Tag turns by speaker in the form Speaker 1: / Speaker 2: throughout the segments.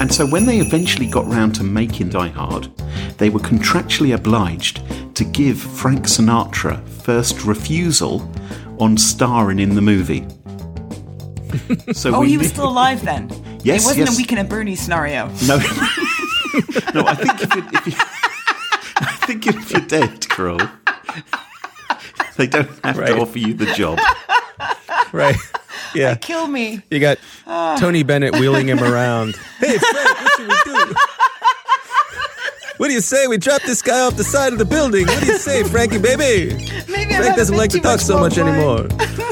Speaker 1: And so when they eventually got round to making Die Hard, they were contractually obliged to give Frank Sinatra first refusal on starring in the movie. So
Speaker 2: he was still alive then?
Speaker 1: Yes,
Speaker 2: it wasn't
Speaker 1: yes.
Speaker 2: a Weekend at Bernie's scenario.
Speaker 1: No, no. I think if you're dead, Carol, they don't have to offer you the job.
Speaker 3: Right. Yeah.
Speaker 2: Kill me.
Speaker 3: You got Tony Bennett wheeling him around. Hey, Frank, what should we do? What do you say we drop this guy off the side of the building? What do you say, Frankie, baby?
Speaker 2: Maybe
Speaker 3: Frank doesn't like to talk so much anymore.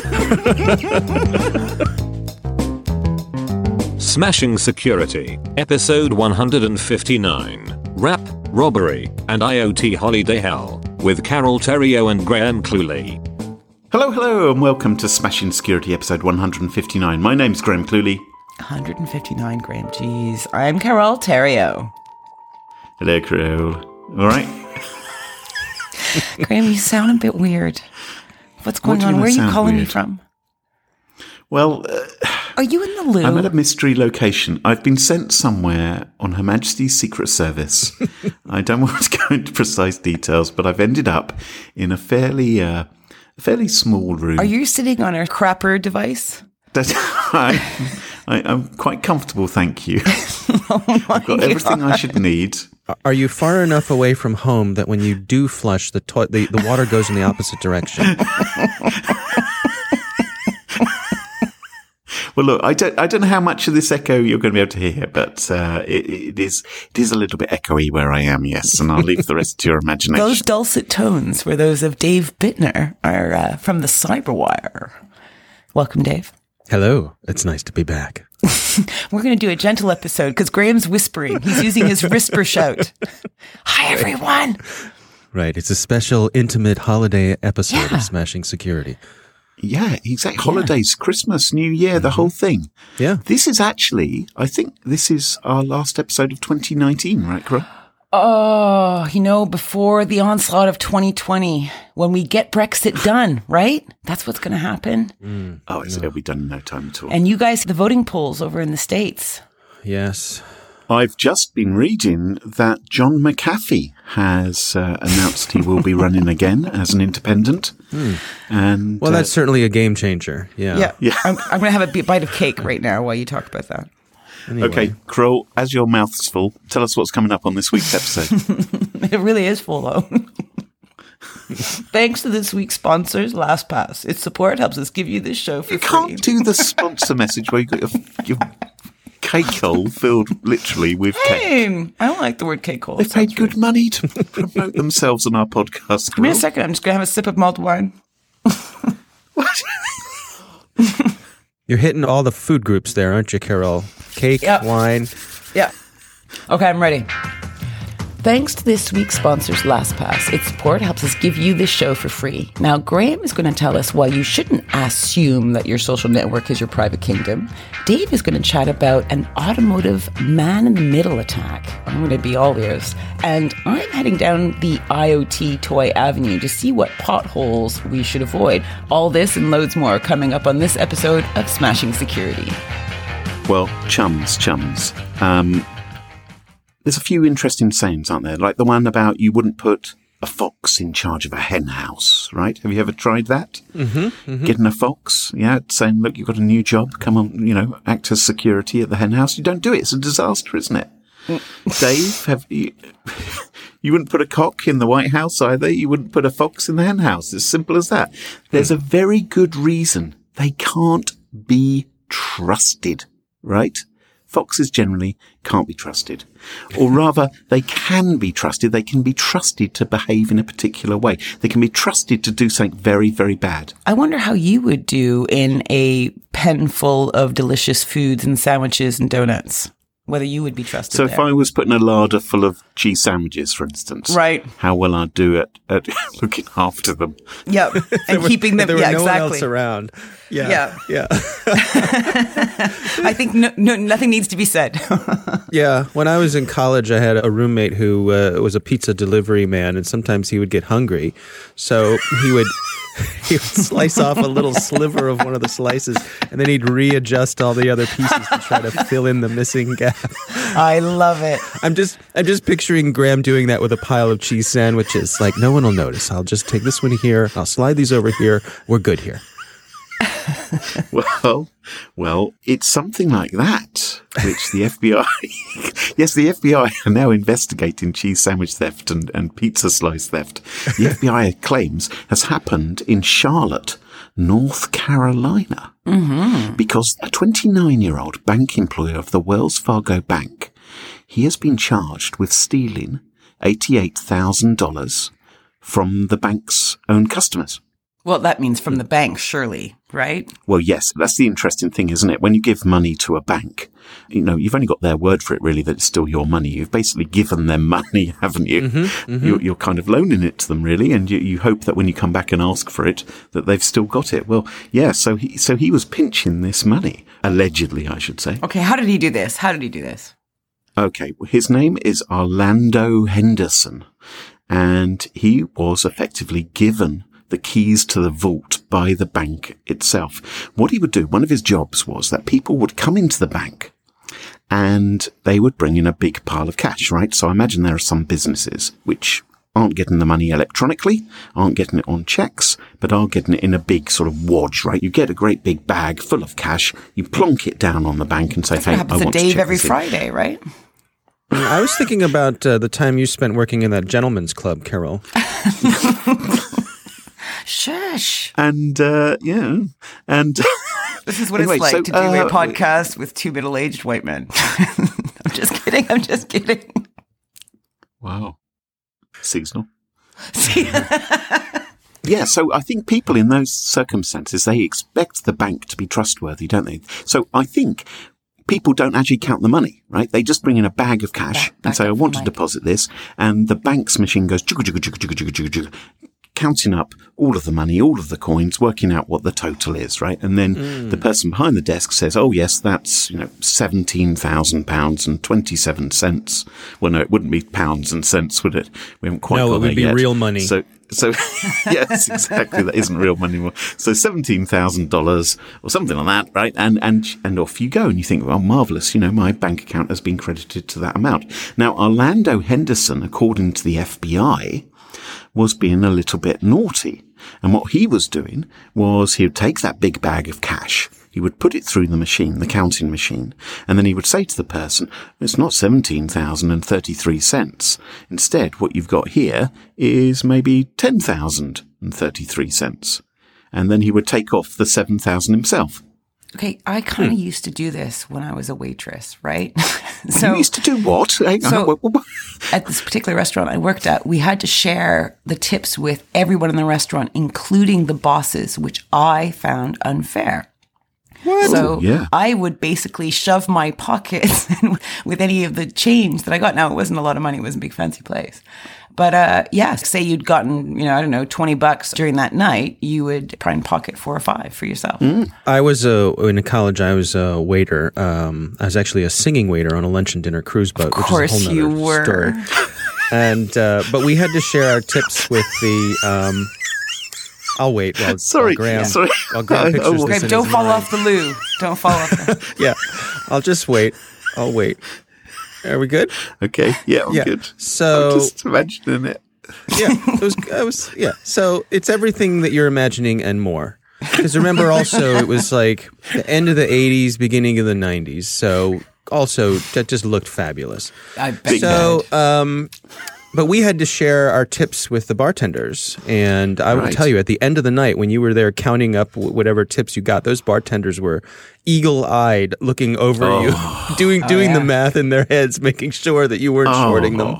Speaker 4: Smashing Security, Episode 159. Rap, Robbery, and IoT Holiday Hell, with Carol Theriault and Graham Cluley.
Speaker 1: Hello, and welcome to Smashing Security, episode 159. My name's Graham Cluley.
Speaker 2: 159, Graham. Jeez. I'm Carol Theriault.
Speaker 1: Hello, Carol. All right?
Speaker 2: Graham, you sound a bit weird. What's going
Speaker 1: What do you
Speaker 2: on?
Speaker 1: mean
Speaker 2: Where are you
Speaker 1: sound
Speaker 2: calling me
Speaker 1: weird?
Speaker 2: from?
Speaker 1: Well,
Speaker 2: Are you in the loo?
Speaker 1: I'm at a mystery location. I've been sent somewhere on Her Majesty's Secret Service. I don't want to go into precise details, but I've ended up in a fairly small room.
Speaker 2: Are you sitting on a crapper device?
Speaker 1: I'm quite comfortable, thank you.
Speaker 2: Oh my
Speaker 1: I've got everything I should need.
Speaker 3: Are you far enough away from home that when you do flush, the water goes in the opposite direction?
Speaker 1: Well, look, I don't know how much of this echo you're going to be able to hear, but it is a little bit echoey where I am, yes, and I'll leave the rest to your imagination.
Speaker 2: Those dulcet tones were those of Dave Bittner, from the Cyberwire. Welcome, Dave.
Speaker 3: Hello. It's nice to be back.
Speaker 2: We're going to do a gentle episode because Graham's whispering. He's using his whisper shout. Hi, everyone.
Speaker 3: Right. It's a special, intimate holiday episode of Smashing Security.
Speaker 1: Yeah, exactly. Holidays, Christmas, New Year, the whole thing.
Speaker 3: Yeah.
Speaker 1: This is actually, I think this is our last episode of 2019, right, Carol?
Speaker 2: Oh, before the onslaught of 2020, when we get Brexit done, right? That's what's going to happen.
Speaker 1: It'll be done in no time at all.
Speaker 2: And you guys, the voting polls over in the States.
Speaker 3: Yes.
Speaker 1: I've just been reading that John McAfee has announced he will be running again as an independent. And
Speaker 3: Well, that's certainly a game changer. Yeah.
Speaker 2: Yeah. I'm going to have a bite of cake right now while you talk about that.
Speaker 3: Anyway.
Speaker 1: Okay, Kroll, as your mouth's full, tell us what's coming up on this week's episode.
Speaker 2: It really is full, though. Thanks to this week's sponsors, LastPass. Its support helps us give you this show for
Speaker 1: You
Speaker 2: free.
Speaker 1: can't do the sponsor message where you've got your cake hole filled literally with cake.
Speaker 2: Hey, I don't like the word cake hole.
Speaker 1: They paid good money to promote themselves on our podcast.
Speaker 2: Give me a
Speaker 1: Kroll.
Speaker 2: second. I'm just going to have a sip of malt wine.
Speaker 1: What?
Speaker 3: You're hitting all the food groups there, aren't you, Carol? Cake,
Speaker 2: Yep.
Speaker 3: wine.
Speaker 2: Yeah. Okay, I'm ready. Thanks to this week's sponsors, LastPass. Its support helps us give you this show for free. Now, Graham is going to tell us why you shouldn't assume that your social network is your private kingdom. Dave is going to chat about an automotive man-in-the-middle attack. I'm going to be all ears. And I'm heading down the IoT toy avenue to see what potholes we should avoid. All this and loads more coming up on this episode of Smashing Security.
Speaker 1: Well, chums. There's a few interesting sayings, aren't there? Like the one about you wouldn't put a fox in charge of a hen house, right? Have you ever tried that? Mm-hmm. Getting a fox, saying, look, you've got a new job. Come on, act as security at the hen house. You don't do it. It's a disaster, isn't it? Dave, you wouldn't put a cock in the White House either. You wouldn't put a fox in the hen house. It's simple as that. There's a very good reason they can't be trusted, right? Foxes generally can't be trusted. Or rather, they can be trusted. They can be trusted to behave in a particular way. They can be trusted to do something very, very bad.
Speaker 2: I wonder how you would do in a pen full of delicious foods and sandwiches and donuts. Whether you would be trusted
Speaker 1: So
Speaker 2: there.
Speaker 1: if I was putting a larder full of cheese sandwiches, for instance,
Speaker 2: Right.
Speaker 1: how well I'd do at looking after them.
Speaker 2: Yep. And keeping them,
Speaker 3: There were no
Speaker 2: exactly.
Speaker 3: one else around.
Speaker 2: Yeah.
Speaker 3: Yeah.
Speaker 2: I think nothing needs to be said.
Speaker 3: Yeah. When I was in college, I had a roommate who was a pizza delivery man, and sometimes he would get hungry. So he would slice off a little sliver of one of the slices, and then he'd readjust all the other pieces to try to fill in the missing gap.
Speaker 2: I love it.
Speaker 3: I'm just picturing Graham doing that with a pile of cheese sandwiches. Like, no one will notice. I'll just take this one here. I'll slide these over here. We're good here.
Speaker 1: Well, it's something like that, which the FBI, yes, the FBI are now investigating cheese sandwich theft and pizza slice theft. The FBI claims has happened in Charlotte, North Carolina, because a 29-year-old bank employee of the Wells Fargo Bank, he has been charged with stealing $88,000 from the bank's own customers.
Speaker 2: Well, that means from the bank, surely, right?
Speaker 1: Well, yes, that's the interesting thing, isn't it? When you give money to a bank, you've only got their word for it, really, that it's still your money. You've basically given them money, haven't you? You're kind of loaning it to them, really, and you hope that when you come back and ask for it, that they've still got it. Well, yeah, so he was pinching this money, allegedly, I should say.
Speaker 2: Okay, how did he do this?
Speaker 1: Okay, his name is Orlando Henderson, and he was effectively given the keys to the vault by the bank itself. What he would do, one of his jobs was that people would come into the bank and they would bring in a big pile of cash, right? So I imagine there are some businesses which aren't getting the money electronically, aren't getting it on checks, but are getting it in a big sort of wodge, right? You get a great big bag full of cash, you plonk it down on the bank and say,
Speaker 2: That's what happens
Speaker 1: I want
Speaker 2: to Dave
Speaker 1: to check
Speaker 2: every
Speaker 1: this in.
Speaker 2: Friday, right?
Speaker 3: I was thinking about the time you spent working in that gentleman's club, Carol.
Speaker 2: Shush.
Speaker 1: And, and
Speaker 2: This is what
Speaker 1: anyway,
Speaker 2: it's like
Speaker 1: so,
Speaker 2: to do a podcast with two middle-aged white men. I'm just kidding.
Speaker 1: Wow. Seasonal. Yeah, so I think people in those circumstances, they expect the bank to be trustworthy, don't they? So I think people don't actually count the money, right? They just bring in a bag of cash and say, I want to deposit this. And the bank's machine goes, counting up all of the money, all of the coins, working out what the total is, right? And then the person behind the desk says, oh, yes, that's, £17,000 and 27 cents. Well, no, it wouldn't be pounds and cents, would it? We haven't quite got there yet.
Speaker 3: No, it would be real money.
Speaker 1: So yes, exactly. That isn't real money anymore. So $17,000 or something like that, right? And off you go. And you think, well, marvelous. My bank account has been credited to that amount. Now, Orlando Henderson, according to the FBI, was being a little bit naughty. And what he was doing was he would take that big bag of cash, he would put it through the machine, the counting machine, and then he would say to the person, it's not 17,033 cents. Instead, what you've got here is maybe 10,033 cents. And then he would take off the 7,000 himself.
Speaker 2: Okay, I kind of used to do this when I was a waitress, right?
Speaker 1: You used to do what?
Speaker 2: At this particular restaurant I worked at, we had to share the tips with everyone in the restaurant, including the bosses, which I found unfair. What? So I would basically shove my pockets with any of the change that I got. Now, it wasn't a lot of money. It wasn't a big fancy place. But say you'd gotten, $20 during that night, you would try and pocket 4 or 5 for yourself.
Speaker 3: I was, in college, I was a waiter. I was actually a singing waiter on a lunch and dinner cruise boat, which is a whole nother story. And, but we had to share our tips with the, I'll wait while Graham pictures this.
Speaker 2: Don't fall off the loo. Don't fall off.
Speaker 3: Yeah, I'll just wait. I'll wait. Are we good?
Speaker 1: Okay. Yeah, I'm good.
Speaker 3: So
Speaker 1: I'm just imagining it.
Speaker 3: Yeah, So it's everything that you're imagining and more. Because remember, also it was like the end of the '80s, beginning of the '90s. So also that just looked fabulous.
Speaker 2: I bet.
Speaker 3: So, but we had to share our tips with the bartenders. And I will tell you, at the end of the night, when you were there counting up whatever tips you got, those bartenders were eagle-eyed looking over you, doing the math in their heads, making sure that you weren't shorting them.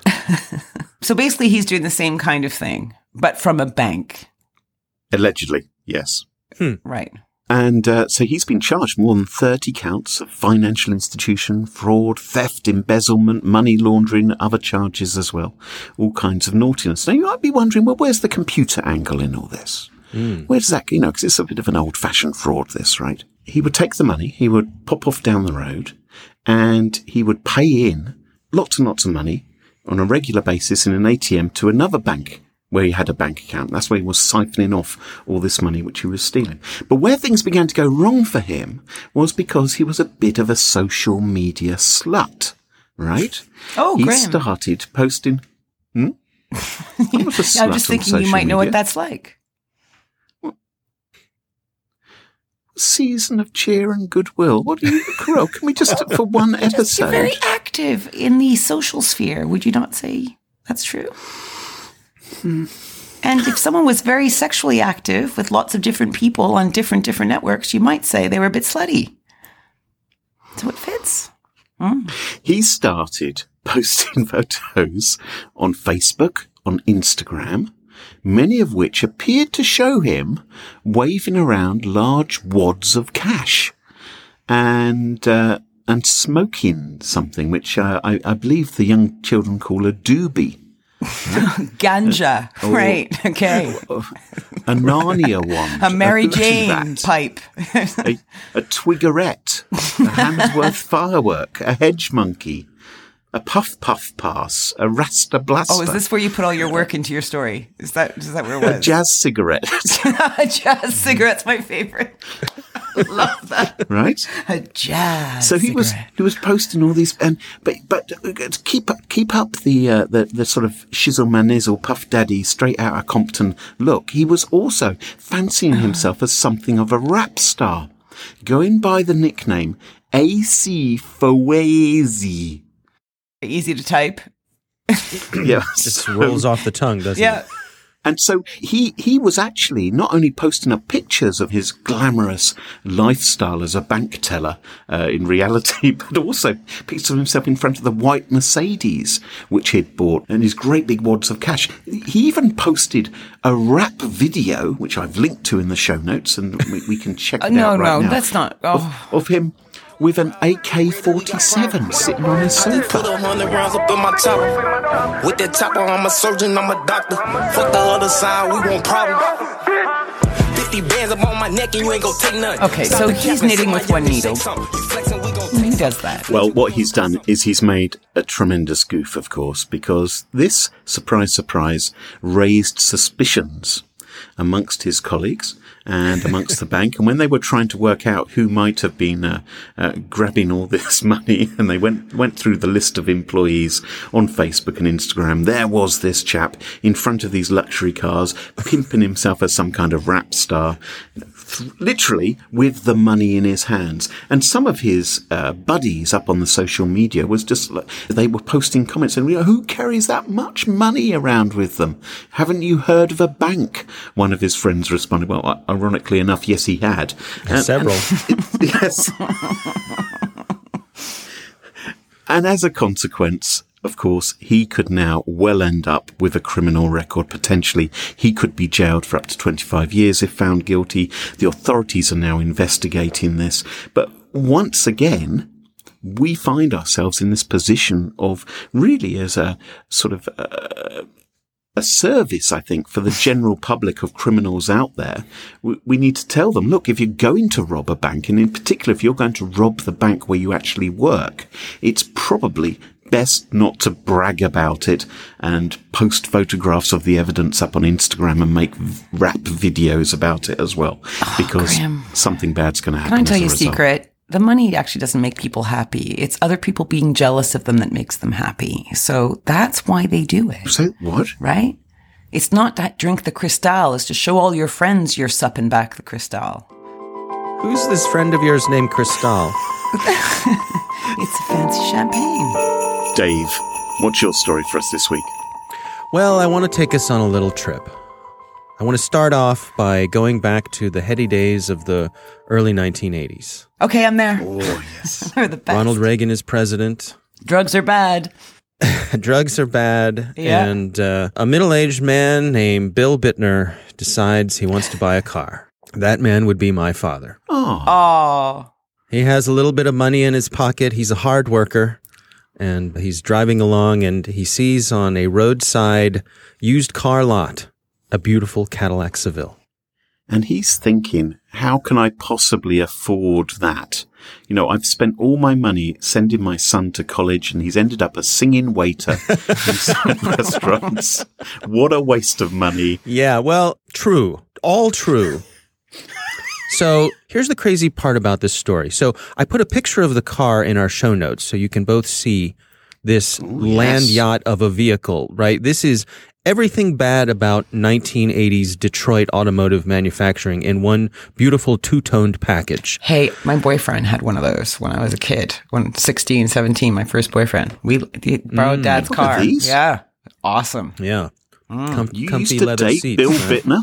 Speaker 2: So basically, he's doing the same kind of thing, but from a bank.
Speaker 1: Allegedly, yes.
Speaker 2: Right.
Speaker 1: And so he's been charged more than 30 counts of financial institution, fraud, theft, embezzlement, money laundering, other charges as well. All kinds of naughtiness. Now, you might be wondering, well, where's the computer angle in all this? Where does that, because it's a bit of an old-fashioned fraud, this, right? He would take the money, he would pop off down the road, and he would pay in lots and lots of money on a regular basis in an ATM to another bank where he had a bank account. That's where he was siphoning off all this money which he was stealing. But where things began to go wrong for him was because he was a bit of a social media slut, right?
Speaker 2: Oh,
Speaker 1: he
Speaker 2: Graham.
Speaker 1: started posting... I'm
Speaker 2: just thinking you might know what that's like.
Speaker 1: Season of cheer and goodwill. What do you, Carol? Can we just, for one episode?
Speaker 2: You're very active in the social sphere. Would you not say that's true? And if someone was very sexually active with lots of different people on different networks, you might say they were a bit slutty. So it fits.
Speaker 1: He started posting photos on Facebook, on Instagram, many of which appeared to show him waving around large wads of cash and smoking something, which I believe the young children call a doobie.
Speaker 2: Ganja. Right. Okay.
Speaker 1: A Narnia wand.
Speaker 2: A Mary
Speaker 1: a
Speaker 2: Jane
Speaker 1: rat,
Speaker 2: pipe.
Speaker 1: a twiggerette. A Handsworth firework. A hedge monkey. A puff pass. A rasta blaster.
Speaker 2: Oh, is this where you put all your work into your story? Is that where it was?
Speaker 1: A jazz cigarette.
Speaker 2: A jazz cigarette's my favorite. Love that.
Speaker 1: Right?
Speaker 2: A jazz
Speaker 1: So he
Speaker 2: cigarette.
Speaker 1: was posting all these, but to keep up the sort of shizzle manizzle puff daddy straight out of Compton look, he was also fancying himself as something of a rap star, going by the nickname AC Fowazy.
Speaker 2: Easy to type.
Speaker 1: Yeah,
Speaker 3: Just rolls off the tongue, doesn't it?
Speaker 1: And so he was actually not only posting up pictures of his glamorous lifestyle as a bank teller in reality, but also pictures of himself in front of the white Mercedes, which he'd bought, and his great big wads of cash. He even posted a rap video, which I've linked to in the show notes, and we can check it out right now.
Speaker 2: That's not. Oh.
Speaker 1: Of him with an AK-47 sitting on his sofa.
Speaker 5: Put 100 rounds up in my chopper. With that chopper, I'm a surgeon, I'm a doctor. Fuck the other side, we won't problem. 50 bands up on my neck and you ain't gonna take none.
Speaker 2: Okay, so he's knitting with one needle. Who does that?
Speaker 1: Well, what he's done is he's made a tremendous goof, of course, because this, surprise, surprise, raised suspicions amongst his colleagues and amongst the bank. And when they were trying to work out who might have been grabbing all this money, and they went through the list of employees on Facebook and Instagram, there was this chap in front of these luxury cars, pimping himself as some kind of rap star, literally with the money in his hands. And some of his buddies up on the social media was just like, they were posting comments saying, who carries that much money around with them? Haven't you heard of a bank? One of his friends responded, well, ironically enough, yes, he had.
Speaker 3: Several.
Speaker 1: Yes. And as a consequence, of course, he could now well end up with a criminal record. Potentially, he could be jailed for up to 25 years if found guilty. The authorities are now investigating this. But once again, we find ourselves in this position of really as a sort of a service, I think, for the general public of criminals out there. We need to tell them, look, if you're going to rob a bank, and in particular, if you're going to rob the bank where you actually work, it's probably best not to brag about it and post photographs of the evidence up on Instagram and make rap videos about it as well, because
Speaker 2: Graham,
Speaker 1: something bad's going to happen.
Speaker 2: Can I tell
Speaker 1: as
Speaker 2: you a
Speaker 1: result.
Speaker 2: secret? The money actually doesn't make people happy. It's other people being jealous of them that makes them happy. So that's why they do it.
Speaker 1: So what?
Speaker 2: Right? It's not that drink the Cristal. It's to show all your friends you're supping back the Cristal.
Speaker 3: Who's this friend of yours named Cristal?
Speaker 2: It's a fancy champagne.
Speaker 1: Dave, what's your story for us this week?
Speaker 3: Well, I want to take us on a little trip. I want to start off by going back to the heady days of the early 1980s.
Speaker 2: Okay, I'm there.
Speaker 1: Oh, yes.
Speaker 2: They're the best.
Speaker 3: Ronald Reagan is president.
Speaker 2: Drugs are bad.
Speaker 3: Drugs are bad.
Speaker 2: Yeah.
Speaker 3: And a middle-aged man named Bill Bittner decides he wants to buy a car. That man would be my father.
Speaker 2: Oh.
Speaker 3: He has a little bit of money in his pocket. He's a hard worker. And he's driving along and he sees on a roadside used car lot a beautiful Cadillac Seville.
Speaker 1: And he's thinking, how can I possibly afford that? You know, I've spent all my money sending my son to college and he's ended up a singing waiter in some restaurants. What a waste of money.
Speaker 3: Yeah, well, true. All true. So here's the crazy part about this story. So I put a picture of the car in our show notes so you can both see this land yacht of a vehicle, right? This is everything bad about 1980s Detroit automotive manufacturing in one beautiful two-toned package.
Speaker 2: Hey, my boyfriend had one of those when I was a kid. When 16, 17, my first boyfriend. He borrowed Dad's car.
Speaker 1: These?
Speaker 2: Yeah. Awesome.
Speaker 3: Yeah.
Speaker 1: You
Speaker 3: comfy
Speaker 1: used to
Speaker 3: leather
Speaker 1: date
Speaker 3: seats.
Speaker 1: Bill Bittner?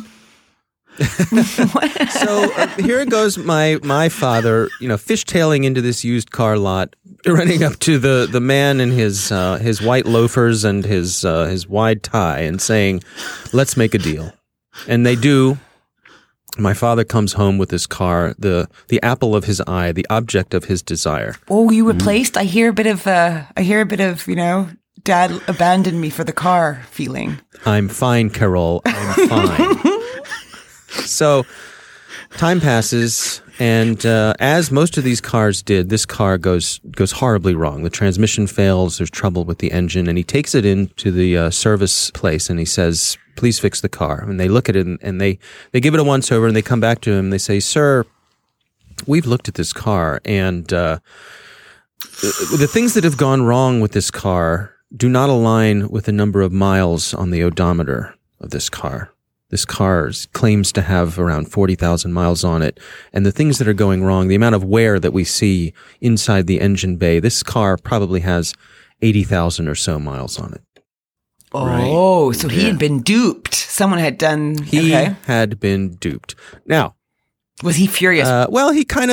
Speaker 3: So here goes my father, fishtailing into this used car lot, running up to the man in his white loafers and his wide tie and saying, "Let's make a deal." And they do. My father comes home with his car, the apple of his eye, the object of his desire.
Speaker 2: Oh, you replaced? I hear a bit of Dad abandoned me for the car feeling.
Speaker 3: I'm fine, Carol. I'm fine. So time passes, and as most of these cars did, this car goes horribly wrong. The transmission fails. There's trouble with the engine, and he takes it into the service place, and he says, "Please fix the car." And they look at it, and they give it a once-over, and they come back to him, and they say, "Sir, we've looked at this car, and the things that have gone wrong with this car do not align with the number of miles on the odometer of this car. This car claims to have around 40,000 miles on it. And the things that are going wrong, the amount of wear that we see inside the engine bay, this car probably has 80,000 or so miles on it."
Speaker 2: Oh, so he had been duped. Someone had done.
Speaker 3: He had been duped. Now,
Speaker 2: was he furious?
Speaker 3: Well, he's not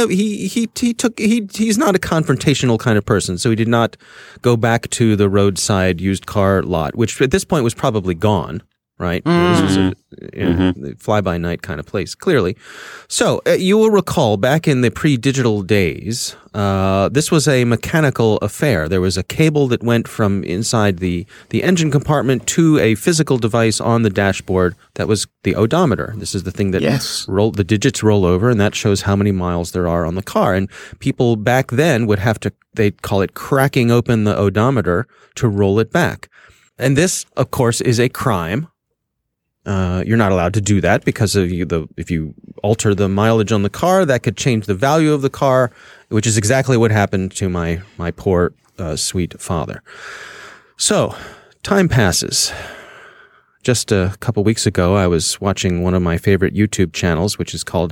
Speaker 3: a confrontational kind of person, so he did not go back to the roadside used car lot, which at this point was probably gone. Right? This was a fly-by-night kind of place, clearly. So you will recall back in the pre-digital days, this was a mechanical affair. There was a cable that went from inside the engine compartment to a physical device on the dashboard that was the odometer. This is the thing that the digits roll over, and that shows how many miles there are on the car. And people back then would have to, they'd call it cracking open the odometer to roll it back. And this, of course, is a crime. You're not allowed to do that because if you alter the mileage on the car, that could change the value of the car, which is exactly what happened to my poor, sweet father. So, time passes. Just a couple weeks ago, I was watching one of my favorite YouTube channels, which is called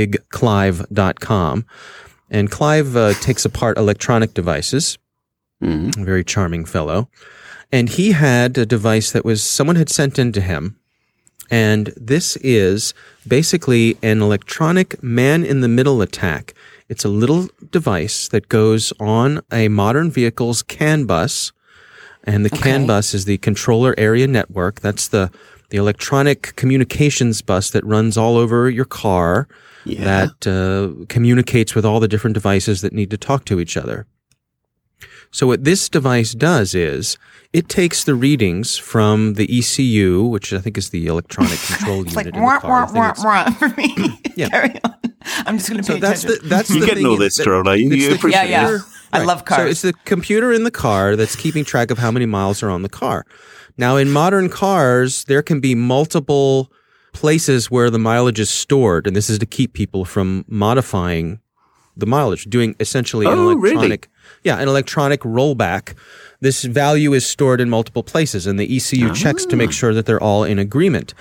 Speaker 3: BigClive.com. And Clive takes apart electronic devices. A very charming fellow. And he had a device that someone had sent in to him. And this is basically an electronic man-in-the-middle attack. It's a little device that goes on a modern vehicle's CAN bus, and the CAN bus is the controller area network. That's the electronic communications bus that runs all over your car that communicates with all the different devices that need to talk to each other. So what this device does is it takes the readings from the ECU, which I think is the electronic control unit
Speaker 2: like,
Speaker 3: in the car.
Speaker 2: For me.
Speaker 3: Yeah.
Speaker 2: Carry on. I'm just going to pay attention.
Speaker 3: That's
Speaker 1: You're
Speaker 3: the
Speaker 1: getting
Speaker 3: thing.
Speaker 1: all this, Carol, are you? You appreciate it.
Speaker 2: Yeah. I love cars.
Speaker 3: So it's the computer in the car that's keeping track of how many miles are on the car. Now, in modern cars, there can be multiple places where the mileage is stored, and this is to keep people from modifying the mileage, doing essentially an electronic rollback. This value is stored in multiple places, and the ECU checks to make sure that they're all in agreement.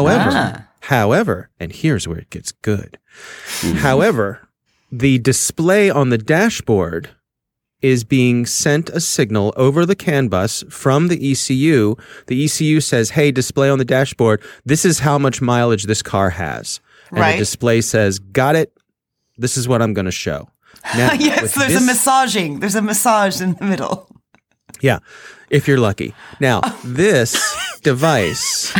Speaker 3: However, and here's where it gets good. However, the display on the dashboard is being sent a signal over the CAN bus from the ECU. The ECU says, "Hey, display on the dashboard, this is how much mileage this car has." And the display says, "Got it. This is what I'm going to show." Now,
Speaker 2: yes, there's a massaging. There's a massage in the middle.
Speaker 3: Yeah, if you're lucky. Now, this device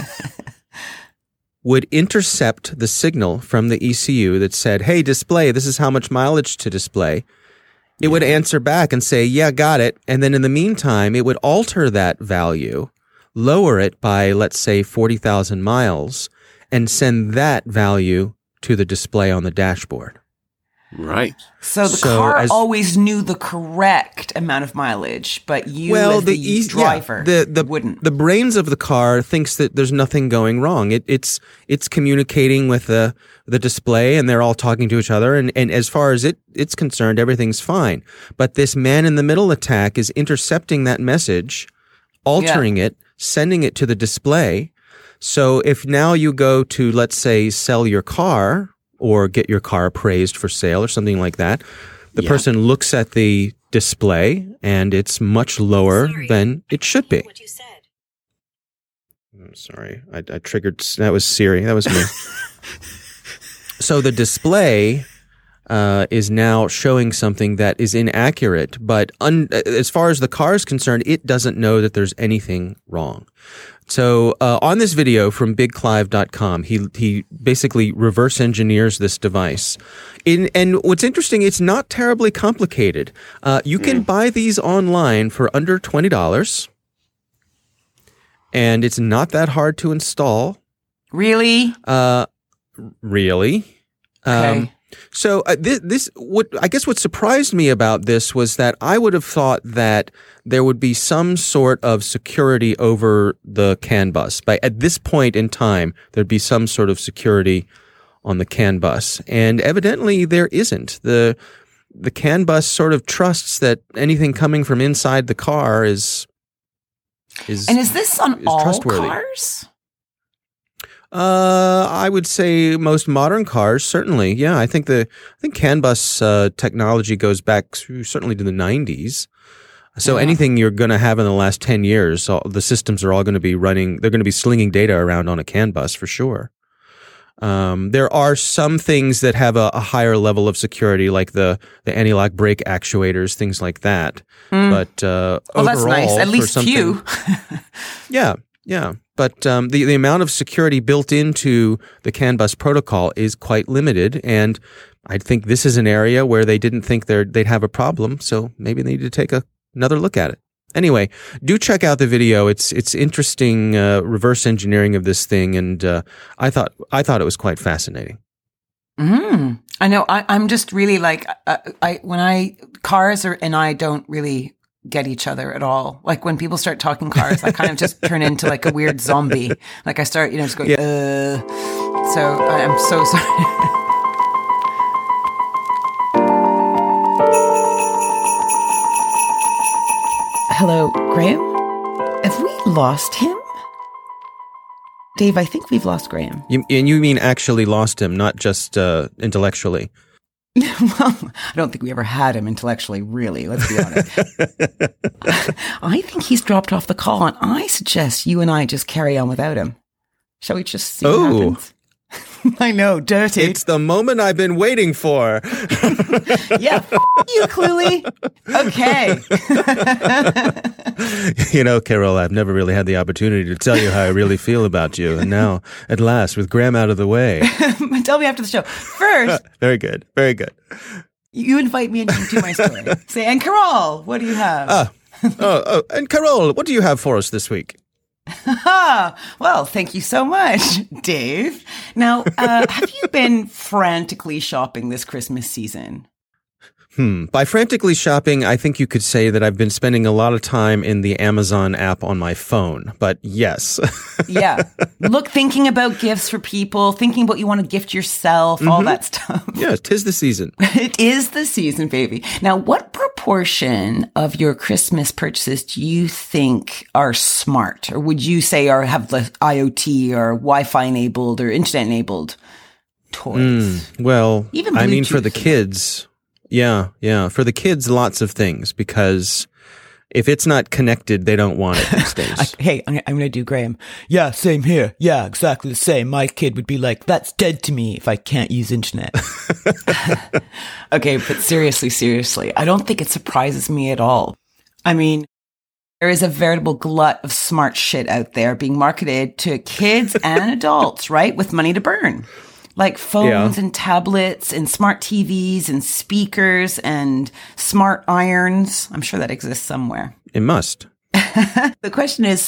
Speaker 3: would intercept the signal from the ECU that said, "Hey, display, this is how much mileage to display." It would answer back and say, "Yeah, got it." And then in the meantime, it would alter that value, lower it by, let's say, 40,000 miles, and send that value to the display on the dashboard.
Speaker 1: Right.
Speaker 2: So the car always knew the correct amount of mileage, but you as the driver wouldn't.
Speaker 3: The brains of the car thinks that there's nothing going wrong. It's communicating with the display, and they're all talking to each other. And as far as it's concerned, everything's fine. But this man-in-the-middle attack is intercepting that message, altering it, sending it to the display. So if now you go to, let's say, sell your car, or get your car appraised for sale or something like that, the person looks at the display and it's much lower than it should be.
Speaker 6: What you said.
Speaker 3: I'm sorry. I triggered. That was Siri. That was me. So the display is now showing something that is inaccurate, but as far as the car is concerned, it doesn't know that there's anything wrong. So on this video from BigClive.com, he basically reverse engineers this device. And what's interesting, it's not terribly complicated. You can buy these online for under $20, and it's not that hard to install.
Speaker 2: Really?
Speaker 3: Really.
Speaker 2: Okay.
Speaker 3: So I guess what surprised me about this was that I would have thought that there would be some sort of security over the CAN bus. At this point in time, there'd be some sort of security on the CAN bus, and evidently there isn't. The CAN bus sort of trusts that anything coming from inside the car is
Speaker 2: and is this on all
Speaker 3: trustworthy.
Speaker 2: Cars?
Speaker 3: I would say most modern cars, certainly. Yeah, I think CAN bus technology goes back certainly to the 90s. So anything you're going to have in the last 10 years, the systems are all going to be running. They're going to be slinging data around on a CAN bus for sure. There are some things that have a higher level of security, like the anti-lock brake actuators, things like that. But overall,
Speaker 2: that's nice. At least few.
Speaker 3: Yeah. But the amount of security built into the CAN bus protocol is quite limited, and I think this is an area where they didn't think they'd have a problem, so maybe they need to take another look at it. Anyway, do check out the video. It's interesting reverse engineering of this thing, and I thought it was quite fascinating.
Speaker 2: I know. I'm just really like cars and I don't really get each other at all. Like when people start talking cars, I kind of just turn into like a weird zombie. Like I start, just going, So I'm so sorry. Hello, Graham? Have we lost him? Dave, I think we've lost Graham.
Speaker 3: You mean actually lost him, not just intellectually?
Speaker 2: Well, I don't think we ever had him intellectually, really. Let's be honest. I think he's dropped off the call, and I suggest you and I just carry on without him. Shall we just see what happens? I know, dirty.
Speaker 3: It's the moment I've been waiting for.
Speaker 2: Yeah, you, Cluey. Okay.
Speaker 3: Carol, I've never really had the opportunity to tell you how I really feel about you. And now, at last, with Graham out of the way.
Speaker 2: Tell me after the show. First.
Speaker 3: Very good. Very good.
Speaker 2: You invite me into my story. Say, and Carol, what do you have?
Speaker 3: And Carol, what do you have for us this week?
Speaker 2: Well, thank you so much, Dave. Now, have you been frantically shopping this Christmas season?
Speaker 3: By frantically shopping, I think you could say that I've been spending a lot of time in the Amazon app on my phone, but yes.
Speaker 2: Yeah. Thinking about gifts for people, thinking about what you want to gift yourself, all that stuff.
Speaker 3: Yeah, 'tis the season.
Speaker 2: It is the season, baby. Now, what proportion of your Christmas purchases do you think are smart? Or would you say have the IoT or Wi-Fi enabled or internet enabled toys?
Speaker 3: Well,
Speaker 2: even
Speaker 3: I mean,
Speaker 2: Bluetooth.
Speaker 3: for the kids... Yeah. For the kids, lots of things, because if it's not connected, they don't want it these days.
Speaker 2: Hey, I'm going to do Graham. Yeah, same here. Yeah, exactly the same. My kid would be like, that's dead to me if I can't use internet. Okay, but seriously, I don't think it surprises me at all. I mean, there is a veritable glut of smart shit out there being marketed to kids and adults, right? With money to burn. Like phones and tablets and smart TVs and speakers and smart irons. I'm sure that exists somewhere.
Speaker 3: It must.
Speaker 2: The question is,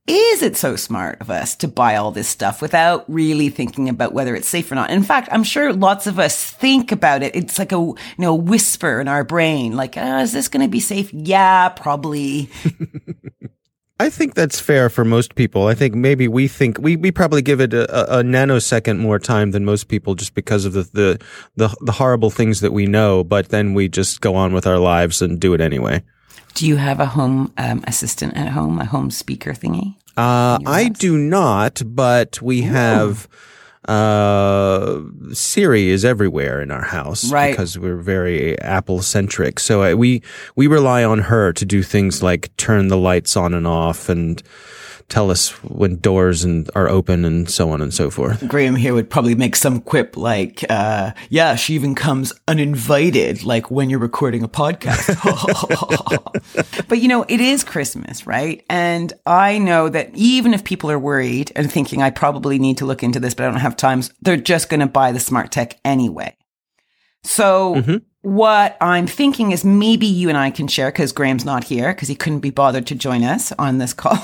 Speaker 2: is it so smart of us to buy all this stuff without really thinking about whether it's safe or not? In fact, I'm sure lots of us think about it. It's like a whisper in our brain, like, is this going to be safe? Yeah, probably.
Speaker 3: I think that's fair for most people. I think maybe we probably give it a nanosecond more time than most people just because of the horrible things that we know, but then we just go on with our lives and do it anyway.
Speaker 2: Do you have a home assistant at home, a home speaker thingy?
Speaker 3: I do not, but we have Siri is everywhere in our house,
Speaker 2: right?
Speaker 3: Because we're very Apple centric. So we rely on her to do things like turn the lights on and off and tell us when doors are open and so on and so forth.
Speaker 2: Graham here would probably make some quip like, yeah, she even comes uninvited, like when you're recording a podcast. But it is Christmas, right? And I know that even if people are worried and thinking I probably need to look into this, but I don't have time, they're just going to buy the smart tech anyway. So what I'm thinking is maybe you and I can share, because Graham's not here because he couldn't be bothered to join us on this call.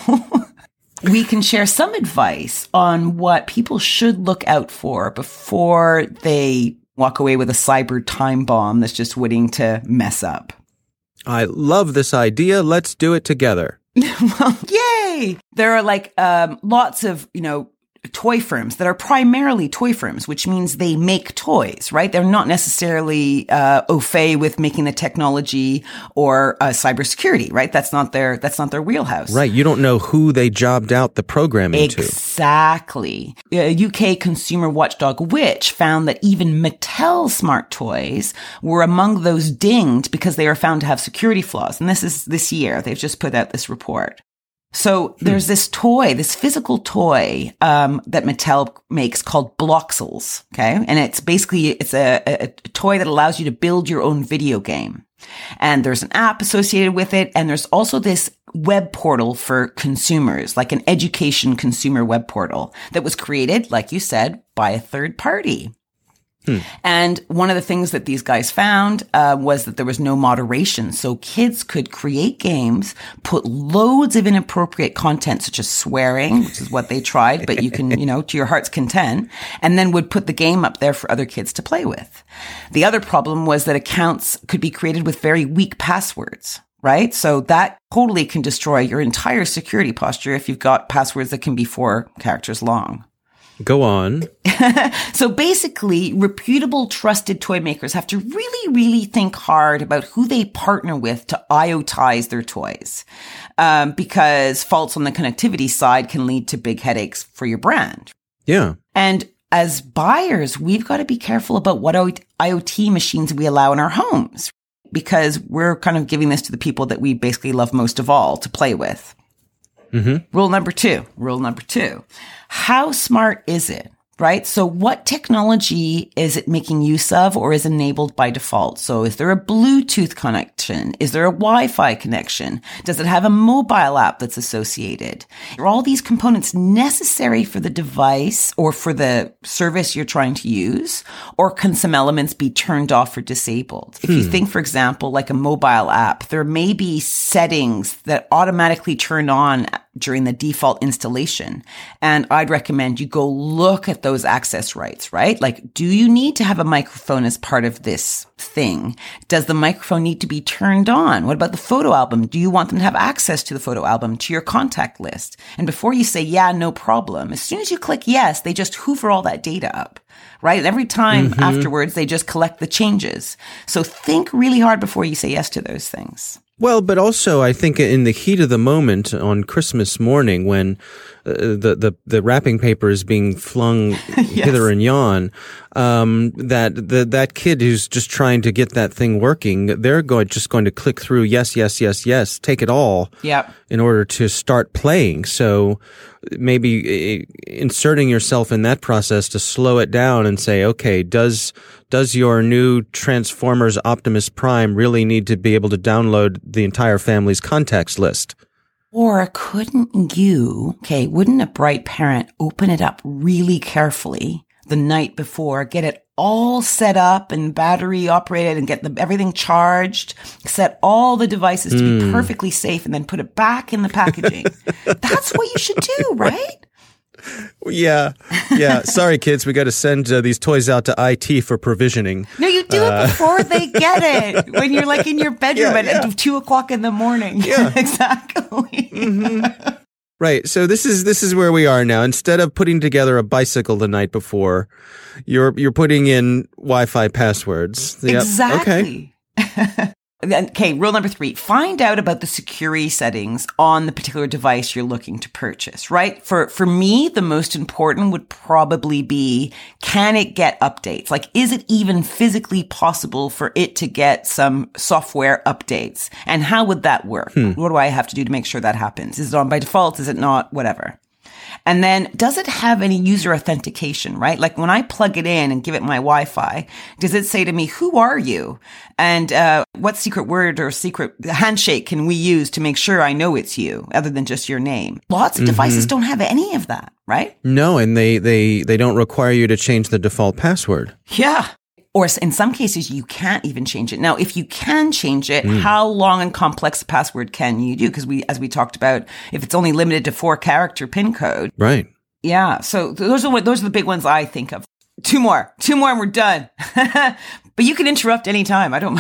Speaker 2: We can share some advice on what people should look out for before they walk away with a cyber time bomb that's just waiting to mess up.
Speaker 3: I love this idea. Let's do it together.
Speaker 2: Well, yay! There are lots of, toy firms that are primarily toy firms, which means they make toys, right? They're not necessarily au fait with making the technology or cybersecurity, right? That's not their wheelhouse.
Speaker 3: Right. You don't know who they jobbed out the programming to.
Speaker 2: Exactly. UK consumer watchdog Which found that even Mattel smart toys were among those dinged because they are found to have security flaws. And this is this year. They've just put out this report. So there's this toy, this physical toy that Mattel makes called Bloxels, okay? And it's a toy that allows you to build your own video game. And there's an app associated with it, and there's also this web portal for consumers, like an education consumer web portal that was created, like you said, by a third party. And one of the things that these guys found was that there was no moderation. So kids could create games, put loads of inappropriate content, such as swearing, which is what they tried, but you can, to your heart's content, and then would put the game up there for other kids to play with. The other problem was that accounts could be created with very weak passwords. Right? So that totally can destroy your entire security posture if you've got passwords that can be 4 characters long.
Speaker 3: Go on.
Speaker 2: So basically, reputable, trusted toy makers have to really, really think hard about who they partner with to IoTize their toys. Because faults on the connectivity side can lead to big headaches for your brand.
Speaker 3: Yeah.
Speaker 2: And as buyers, we've got to be careful about what IoT machines we allow in our homes, because we're kind of giving this to the people that we basically love most of all to play with. Rule number two. How smart is it? Right? So what technology is it making use of or is enabled by default? So is there a Bluetooth connection? Is there a Wi-Fi connection? Does it have a mobile app that's associated? Are all these components necessary for the device or for the service you're trying to use? Or can some elements be turned off or disabled? If you think, for example, like a mobile app, there may be settings that automatically turn on during the default installation. And I'd recommend you go look at those access rights, right? Like, do you need to have a microphone as part of this thing? Does the microphone need to be turned on? What about the photo album? Do you want them to have access to the photo album, to your contact list? And before you say, yeah, no problem, as soon as you click yes, they just hoover all that data up, right? And every time afterwards, they just collect the changes. So think really hard before you say yes to those things.
Speaker 3: Well, but also I think in the heat of the moment on Christmas morning when the wrapping paper is being flung hither and yon, that kid who's just trying to get that thing working, they're just going to click through yes, take it all in order to start playing. So maybe inserting yourself in that process to slow it down and say, okay, does your new Transformers Optimus Prime really need to be able to download the entire family's contacts list?
Speaker 2: Or wouldn't a bright parent open it up really carefully the night before, get it all set up and battery operated and get everything charged, set all the devices to be perfectly safe, and then put it back in the packaging. That's what you should do, right?
Speaker 3: Yeah. Sorry, kids. We got to send these toys out to IT for provisioning.
Speaker 2: No, you do it before they get it. When you're like in your bedroom at 2 o'clock in the morning.
Speaker 3: Yeah,
Speaker 2: exactly.
Speaker 3: Mm-hmm. Right. So this is where we are now. Instead of putting together a bicycle the night before, you're putting in Wi-Fi passwords.
Speaker 2: Exactly. Okay. Okay, rule number 3, find out about the security settings on the particular device you're looking to purchase, right? For me, the most important would probably be, can it get updates? Like, is it even physically possible for it to get some software updates? And how would that work? What do I have to do to make sure that happens? Is it on by default? Is it not? Whatever. And then, does it have any user authentication, right? Like when I plug it in and give it my Wi-Fi, does it say to me, who are you? And what secret word or secret handshake can we use to make sure I know it's you, other than just your name? Lots of devices don't have any of that, right?
Speaker 3: No, and they don't require you to change the default password.
Speaker 2: Yeah. Or in some cases, you can't even change it. Now, if you can change it, how long and complex a password can you do? Because as we talked about, if it's only limited to 4-character PIN code.
Speaker 3: Right.
Speaker 2: Yeah. So those are the big ones I think of. Two more and we're done. But you can interrupt anytime. I don't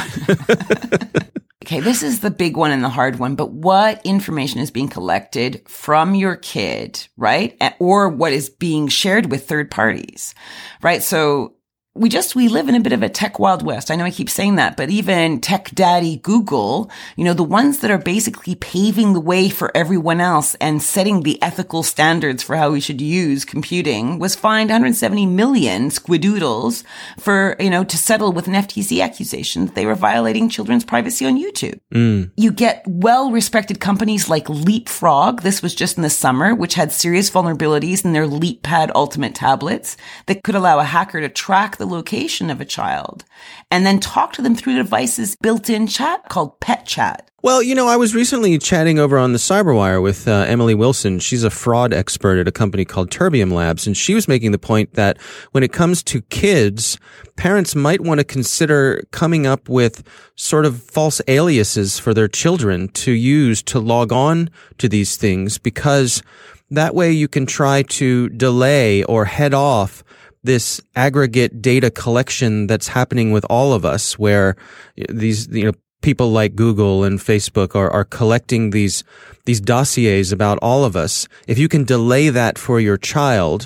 Speaker 2: mind. Okay, this is the big one and the hard one, but what information is being collected from your kid, right? Or what is being shared with third parties, right? So we live in a bit of a tech wild west. I know I keep saying that, but even tech daddy Google, the ones that are basically paving the way for everyone else and setting the ethical standards for how we should use computing, was fined 170 million squidoodles for, to settle with an FTC accusation that they were violating children's privacy on YouTube. You get well-respected companies like Leapfrog. This was just in the summer, which had serious vulnerabilities in their LeapPad Ultimate tablets that could allow a hacker to track the location of a child and then talk to them through the device's built-in chat called Pet Chat.
Speaker 3: Well, I was recently chatting over on the Cyberwire with Emily Wilson. She's a fraud expert at a company called Terbium Labs, and she was making the point that when it comes to kids, parents might want to consider coming up with sort of false aliases for their children to use to log on to these things, because that way you can try to delay or head off this aggregate data collection that's happening with all of us, where these, people like Google and Facebook are collecting these dossiers about all of us. If you can delay that for your child,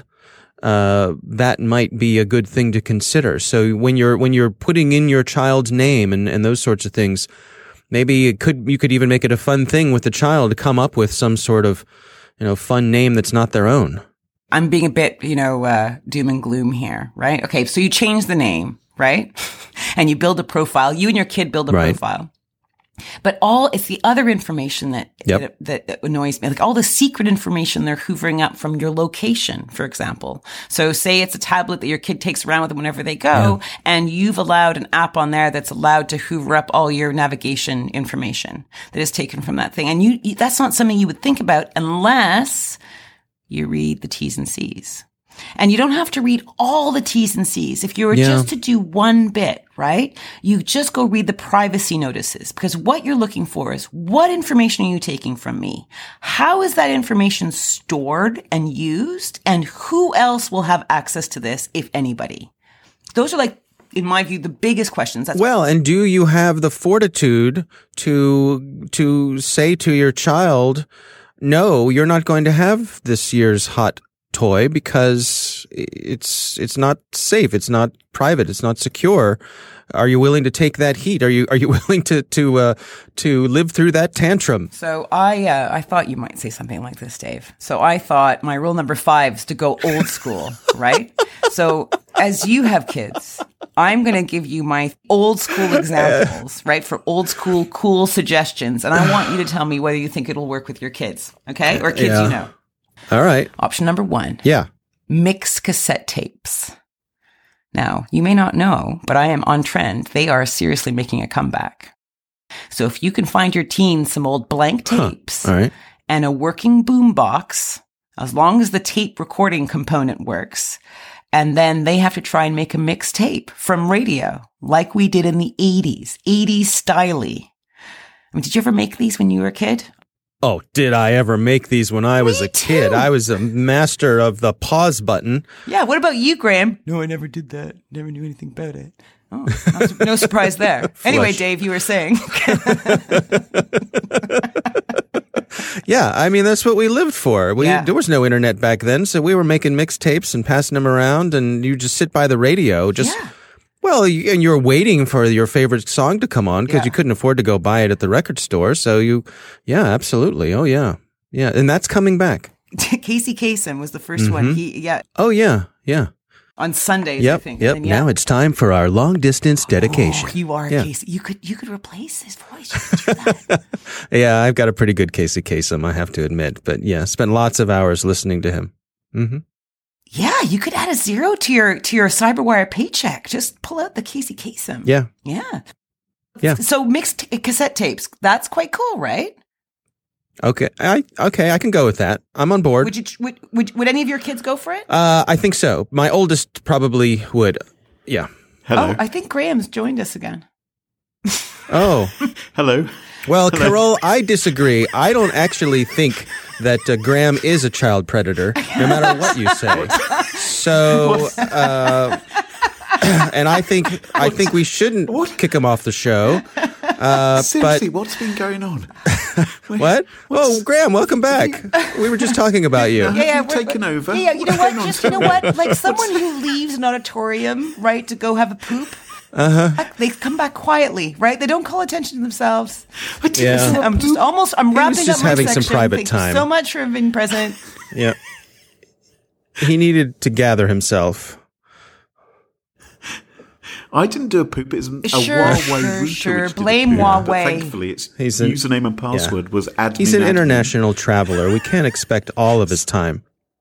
Speaker 3: that might be a good thing to consider. So when you're putting in your child's name and those sorts of things, maybe you could even make it a fun thing with the child to come up with some sort of, fun name that's not their own.
Speaker 2: I'm being a bit, doom and gloom here, right? Okay, so you change the name, right? And you build a profile. You and your kid build a profile. But it's the other information that annoys me. Like all the secret information they're hoovering up from your location, for example. So say it's a tablet that your kid takes around with them whenever they go, and you've allowed an app on there that's allowed to hoover up all your navigation information that is taken from that thing. And that's not something you would think about unless you read the T's and C's. And you don't have to read all the T's and C's. If you were just to do one bit, right? You just go read the privacy notices, because what you're looking for is, what information are you taking from me? How is that information stored and used? And who else will have access to this, if anybody? Those are, like, in my view, the biggest questions.
Speaker 3: And do you have the fortitude to say to your child, no, you're not going to have this year's hot toy because it's not safe, it's not private, it's not secure. Are you willing to take that heat? Are you willing to live through that tantrum?
Speaker 2: So I thought you might say something like this, Dave. So I thought my rule number 5 is to go old school, right? So as you have kids, I'm going to give you my old school examples, right? For old school, cool suggestions. And I want you to tell me whether you think it'll work with your kids. Okay. Or kids,
Speaker 3: All right.
Speaker 2: Option number 1.
Speaker 3: Yeah.
Speaker 2: Mix cassette tapes. Now, you may not know, but I am on trend. They are seriously making a comeback. So if you can find your teens some old blank tapes and a working boom box, as long as the tape recording component works, And then they have to try and make a mixtape from radio, like we did in the 80s style-y. I mean, did you ever make these when you were a kid?
Speaker 3: Oh, did I ever make these when I was a kid? I was a master of the pause button.
Speaker 2: Yeah, what about you, Graham? No, I never did that. Never knew anything about it. Oh, no surprise there. Anyway, Dave, you were saying.
Speaker 3: Yeah, I mean, that's what we lived for. There was no internet back then, so we were making mixtapes and passing them around, and you just sit by the radio. And you were waiting for your favorite song to come on because you couldn't afford to go buy it at the record store. So absolutely. Oh, yeah. Yeah, and that's coming back.
Speaker 2: Casey Kasem was the first one.
Speaker 3: Oh, yeah, yeah.
Speaker 2: On Sundays, I think.
Speaker 3: Yep. Now it's time for our long distance dedication.
Speaker 2: Oh, you are Casey. You could replace his voice. You could do that.
Speaker 3: Yeah, I've got a pretty good Casey Kasem, I have to admit. But yeah, spent lots of hours listening to him. Mm-hmm.
Speaker 2: Yeah, you could add a 0 to your Cyberwire paycheck. Just pull out the Casey Kasem.
Speaker 3: Yeah.
Speaker 2: Yeah.
Speaker 3: Yeah.
Speaker 2: So mixed cassette tapes. That's quite cool, right?
Speaker 3: Okay, I can go with that. I'm on board.
Speaker 2: Would any of your kids go for it?
Speaker 3: I think so. My oldest probably would. Yeah.
Speaker 1: Hello.
Speaker 2: Oh, I think Graham's joined us again.
Speaker 3: Oh.
Speaker 1: Hello.
Speaker 3: Well, Carol, I disagree. I don't actually think that Graham is a child predator, no matter what you say. So, and I think we shouldn't kick him off the show.
Speaker 1: Seriously, what's been going on?
Speaker 3: What? Oh, Graham, welcome back. We were just talking about you.
Speaker 1: You've taken over.
Speaker 2: Yeah, you know what? Just, you know what? Like someone who leaves an auditorium, right, to go have a poop. They come back quietly, right? They don't call attention to themselves.
Speaker 3: Yeah.
Speaker 2: I'm wrapping
Speaker 3: just
Speaker 2: up my
Speaker 3: having
Speaker 2: section.
Speaker 3: some private
Speaker 2: Thank
Speaker 3: time.
Speaker 2: you so much for being present.
Speaker 3: Yeah. He needed to gather himself.
Speaker 1: I didn't do a poop. It's a Huawei router.
Speaker 2: Sure. Blame Huawei.
Speaker 1: But thankfully, its username and password was admin.
Speaker 3: He's an international traveler. We can't expect all of his time.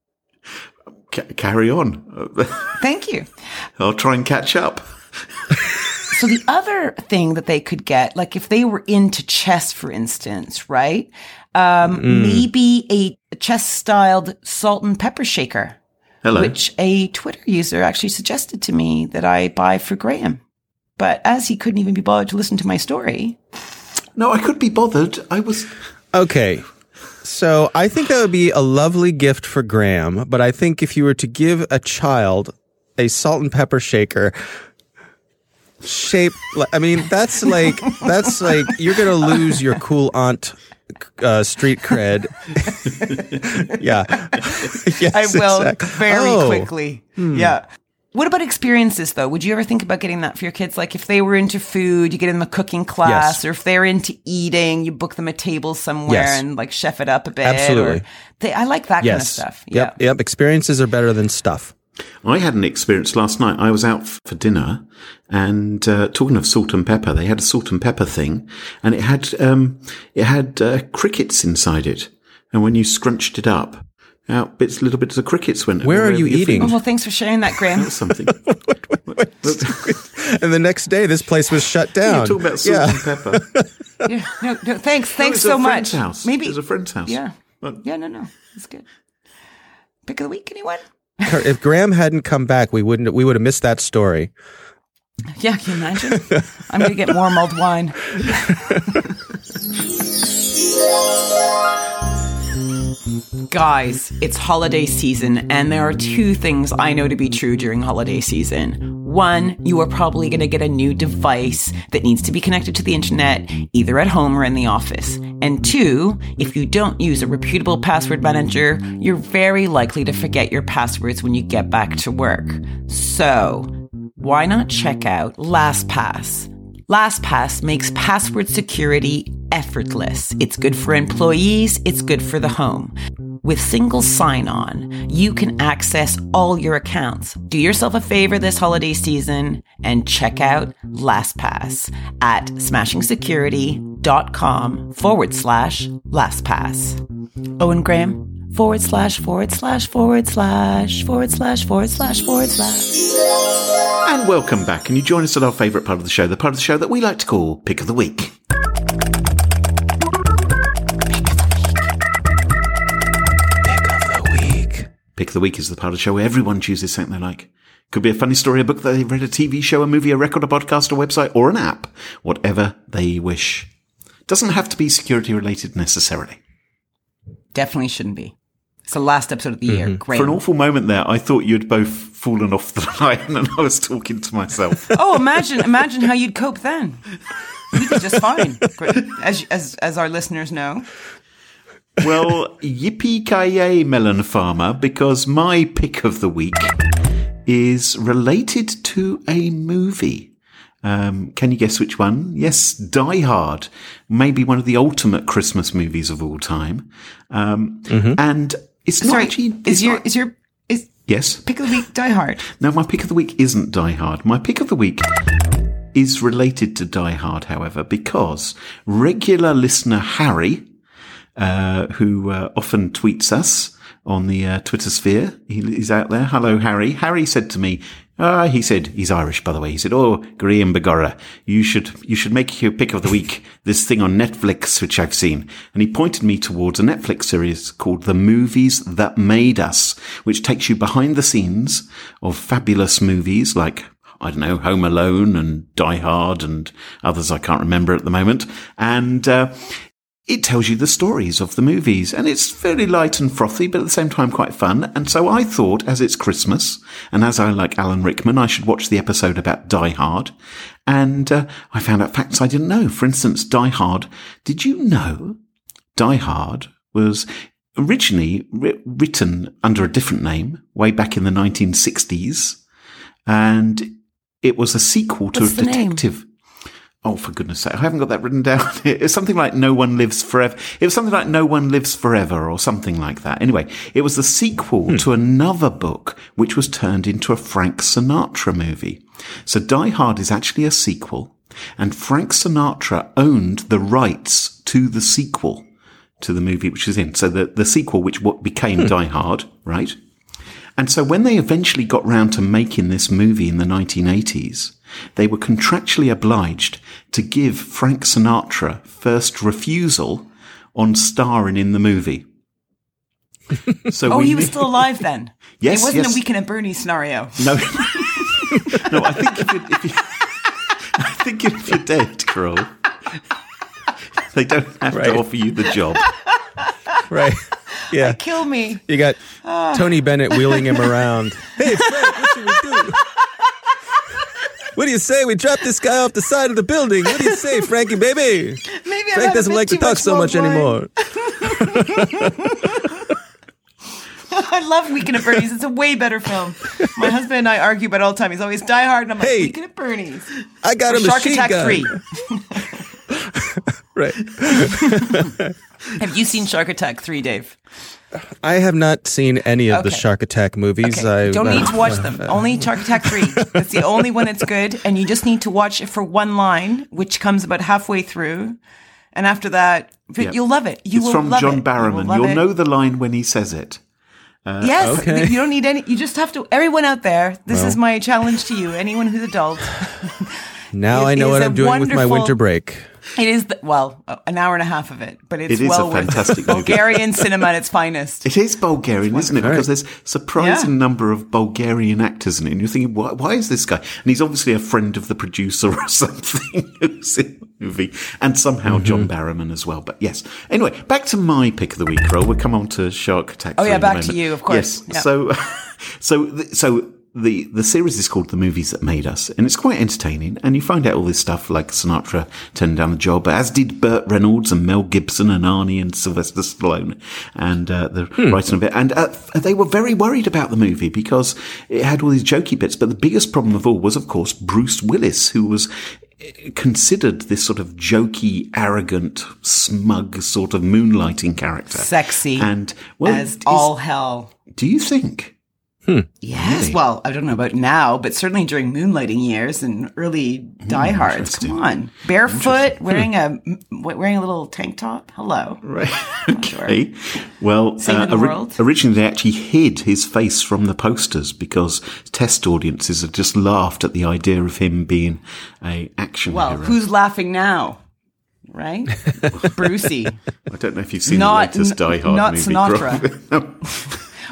Speaker 1: Carry on.
Speaker 2: Thank you.
Speaker 1: I'll try and catch up.
Speaker 2: So the other thing that they could get, like if they were into chess, for instance, right? Maybe a chess-styled salt and pepper shaker.
Speaker 1: Hello.
Speaker 2: Which a Twitter user actually suggested to me that I buy for Graham. But as he couldn't even be bothered to listen to my story.
Speaker 1: No, I could be bothered.
Speaker 3: Okay. So I think that would be a lovely gift for Graham. But I think if you were to give a child a salt and pepper shaker shaped, I mean, that's like you're going to lose your cool aunt street cred. Yeah. Yes,
Speaker 2: I will
Speaker 3: exactly.
Speaker 2: very quickly. Yeah. What about experiences, though? Would you ever think about getting that for your kids? Like if they were into food, you get in the cooking class, or if they're into eating, you book them a table somewhere and like chef it up a bit.
Speaker 3: Absolutely.
Speaker 2: I like that kind of stuff.
Speaker 3: Yep. Experiences are better than stuff.
Speaker 1: I had an experience last night. I was out for dinner, and talking of salt and pepper, they had a salt and pepper thing, and it had crickets inside it. And when you scrunched it up, out little bits of crickets went.
Speaker 3: Where are you eating?
Speaker 2: Oh, well, thanks for sharing that, Graham.
Speaker 1: That's something.
Speaker 3: And the next day, this place was shut down.
Speaker 1: You're talking about salt and pepper.
Speaker 2: Yeah, no, thanks so much.
Speaker 1: House.
Speaker 2: Maybe
Speaker 1: it's a friend's house.
Speaker 2: Yeah, no, it's good. Pick of the week, anyone?
Speaker 3: If Graham hadn't come back, we would have missed that story.
Speaker 2: Yeah, can you imagine? I'm going to get more mulled wine. Guys, it's holiday season, and there are two things I know to be true during holiday season. One, you are probably going to get a new device that needs to be connected to the internet, either at home or in the office. And two, if you don't use a reputable password manager, you're very likely to forget your passwords when you get back to work. So, why not check out LastPass? LastPass makes password security effortless. It's good for employees, it's good for the home. With single sign-on, you can access all your accounts. Do yourself a favor this holiday season and check out LastPass at smashingSecurity.com/LastPass. Owen Graham, /
Speaker 1: And welcome back. And you join us at our favourite part of the show, the part of the show that we like to call Pick of the Week. Pick the Week is the part of the show where everyone chooses something they like. Could be a funny story, a book they read, a TV show, a movie, a record, a podcast, a website, or an app. Whatever they wish. Doesn't have to be security related necessarily.
Speaker 2: Definitely shouldn't be. It's the last episode of the year. Great.
Speaker 1: For an awful moment there, I thought you'd both fallen off the line and I was talking to myself.
Speaker 2: Oh, imagine how you'd cope then. You did just fine, as our listeners know.
Speaker 1: Well, yippee-ki-yay, Melon Farmer, because my pick of the week is related to a movie. Can you guess which one? Yes, Die Hard. Maybe one of the ultimate Christmas movies of all time. And it's not actually...
Speaker 2: Is your
Speaker 1: yes?
Speaker 2: pick of the week Die Hard?
Speaker 1: No, my pick of the week isn't Die Hard. My pick of the week is related to Die Hard, however, because regular listener Harry, who often tweets us on the Twitter sphere, he's out there. Hello, Harry. Harry said to me, he said, he's Irish, by the way. He said, "Oh, Graham Begorra, you should make your pick of the week this thing on Netflix, which I've seen." And he pointed me towards a Netflix series called The Movies That Made Us, which takes you behind the scenes of fabulous movies like, I don't know, Home Alone and Die Hard and others I can't remember at the moment. And, it tells you the stories of the movies, and it's fairly light and frothy, but at the same time quite fun. And so I thought, as it's Christmas, and as I like Alan Rickman, I should watch the episode about Die Hard. And I found out facts I didn't know. For instance, Die Hard. Did you know Die Hard was originally written under a different name way back in the 1960s, and it was a sequel to a detective. Oh, for goodness sake, I haven't got that written down. It's something like No One Lives Forever. It was something like No One Lives Forever or something like that. Anyway, it was the sequel to another book, which was turned into a Frank Sinatra movie. So Die Hard is actually a sequel, and Frank Sinatra owned the rights to the sequel to the movie which is in. So the sequel, which became Die Hard, right? And so when they eventually got round to making this movie in the 1980s, they were contractually obliged to give Frank Sinatra first refusal on starring in the movie. So
Speaker 2: he was still alive then?
Speaker 1: Yes,
Speaker 2: it wasn't a Weekend at Bernie's scenario.
Speaker 1: No. No, I think if you're dead, Carol, they don't have to offer you the job.
Speaker 3: Right. Yeah.
Speaker 2: Kill me.
Speaker 3: You got Tony Bennett wheeling him around. Hey, Frank, what should we do? What do you say we drop this guy off the side of the building? What do you say, Frankie, baby?
Speaker 2: Maybe
Speaker 3: Frank doesn't like to talk so much anymore.
Speaker 2: I love Weekend at Bernie's. It's a way better film. My husband and I argue about it all the time. He's always Die Hard, and I'm like, Weekend at Bernie's.
Speaker 3: I got a
Speaker 2: Shark
Speaker 3: machine
Speaker 2: Attack
Speaker 3: gun.
Speaker 2: 3.
Speaker 3: Right.
Speaker 2: Have you seen Shark Attack 3, Dave?
Speaker 3: I have not seen any of the Shark Attack movies.
Speaker 2: Okay. Don't need to watch them. Only Shark Attack 3. That's the only one that's good. And you just need to watch it for one line, which comes about halfway through. And after that, you'll love it.
Speaker 1: It's from John Barrowman. You'll know the line when he says it.
Speaker 2: Yes. Okay. You don't need any. You just have to. Everyone out there, this is my challenge to you. Anyone who's adult.
Speaker 3: Now I know what I'm doing with my winter break.
Speaker 2: It is, an hour and a half of it, but it's
Speaker 1: a fantastic movie.
Speaker 2: Bulgarian cinema at its finest.
Speaker 1: It is Bulgarian, isn't it? Because there's a surprising number of Bulgarian actors in it. And you're thinking, why is this guy? And he's obviously a friend of the producer or something who's in the movie. And somehow John Barrowman as well. But yes. Anyway, back to my pick of the week, Carol. We'll come on to Shark Attack.
Speaker 2: Oh, yeah, back to you, of course.
Speaker 1: Yes. Yeah. So the series is called The Movies That Made Us, and it's quite entertaining, and you find out all this stuff like Sinatra turning down the job, as did Burt Reynolds and Mel Gibson and Arnie and Sylvester Stallone, and the writing of it. And they were very worried about the movie because it had all these jokey bits, but the biggest problem of all was, of course, Bruce Willis, who was considered this sort of jokey, arrogant, smug sort of moonlighting character.
Speaker 2: Sexy.
Speaker 1: And
Speaker 2: as all hell.
Speaker 1: Do you think?
Speaker 2: Yes.
Speaker 1: Really?
Speaker 2: Well, I don't know about now, but certainly during moonlighting years and early Die Hards. Come on, barefoot, wearing a little tank top. Hello.
Speaker 1: Right. Okay. Well,
Speaker 2: world.
Speaker 1: Originally they actually hid his face from the posters because test audiences had just laughed at the idea of him being a action hero.
Speaker 2: Well, who's laughing now? Right? Brucey.
Speaker 1: I don't know if you've seen the latest Die Hard movie.
Speaker 2: Not Sinatra.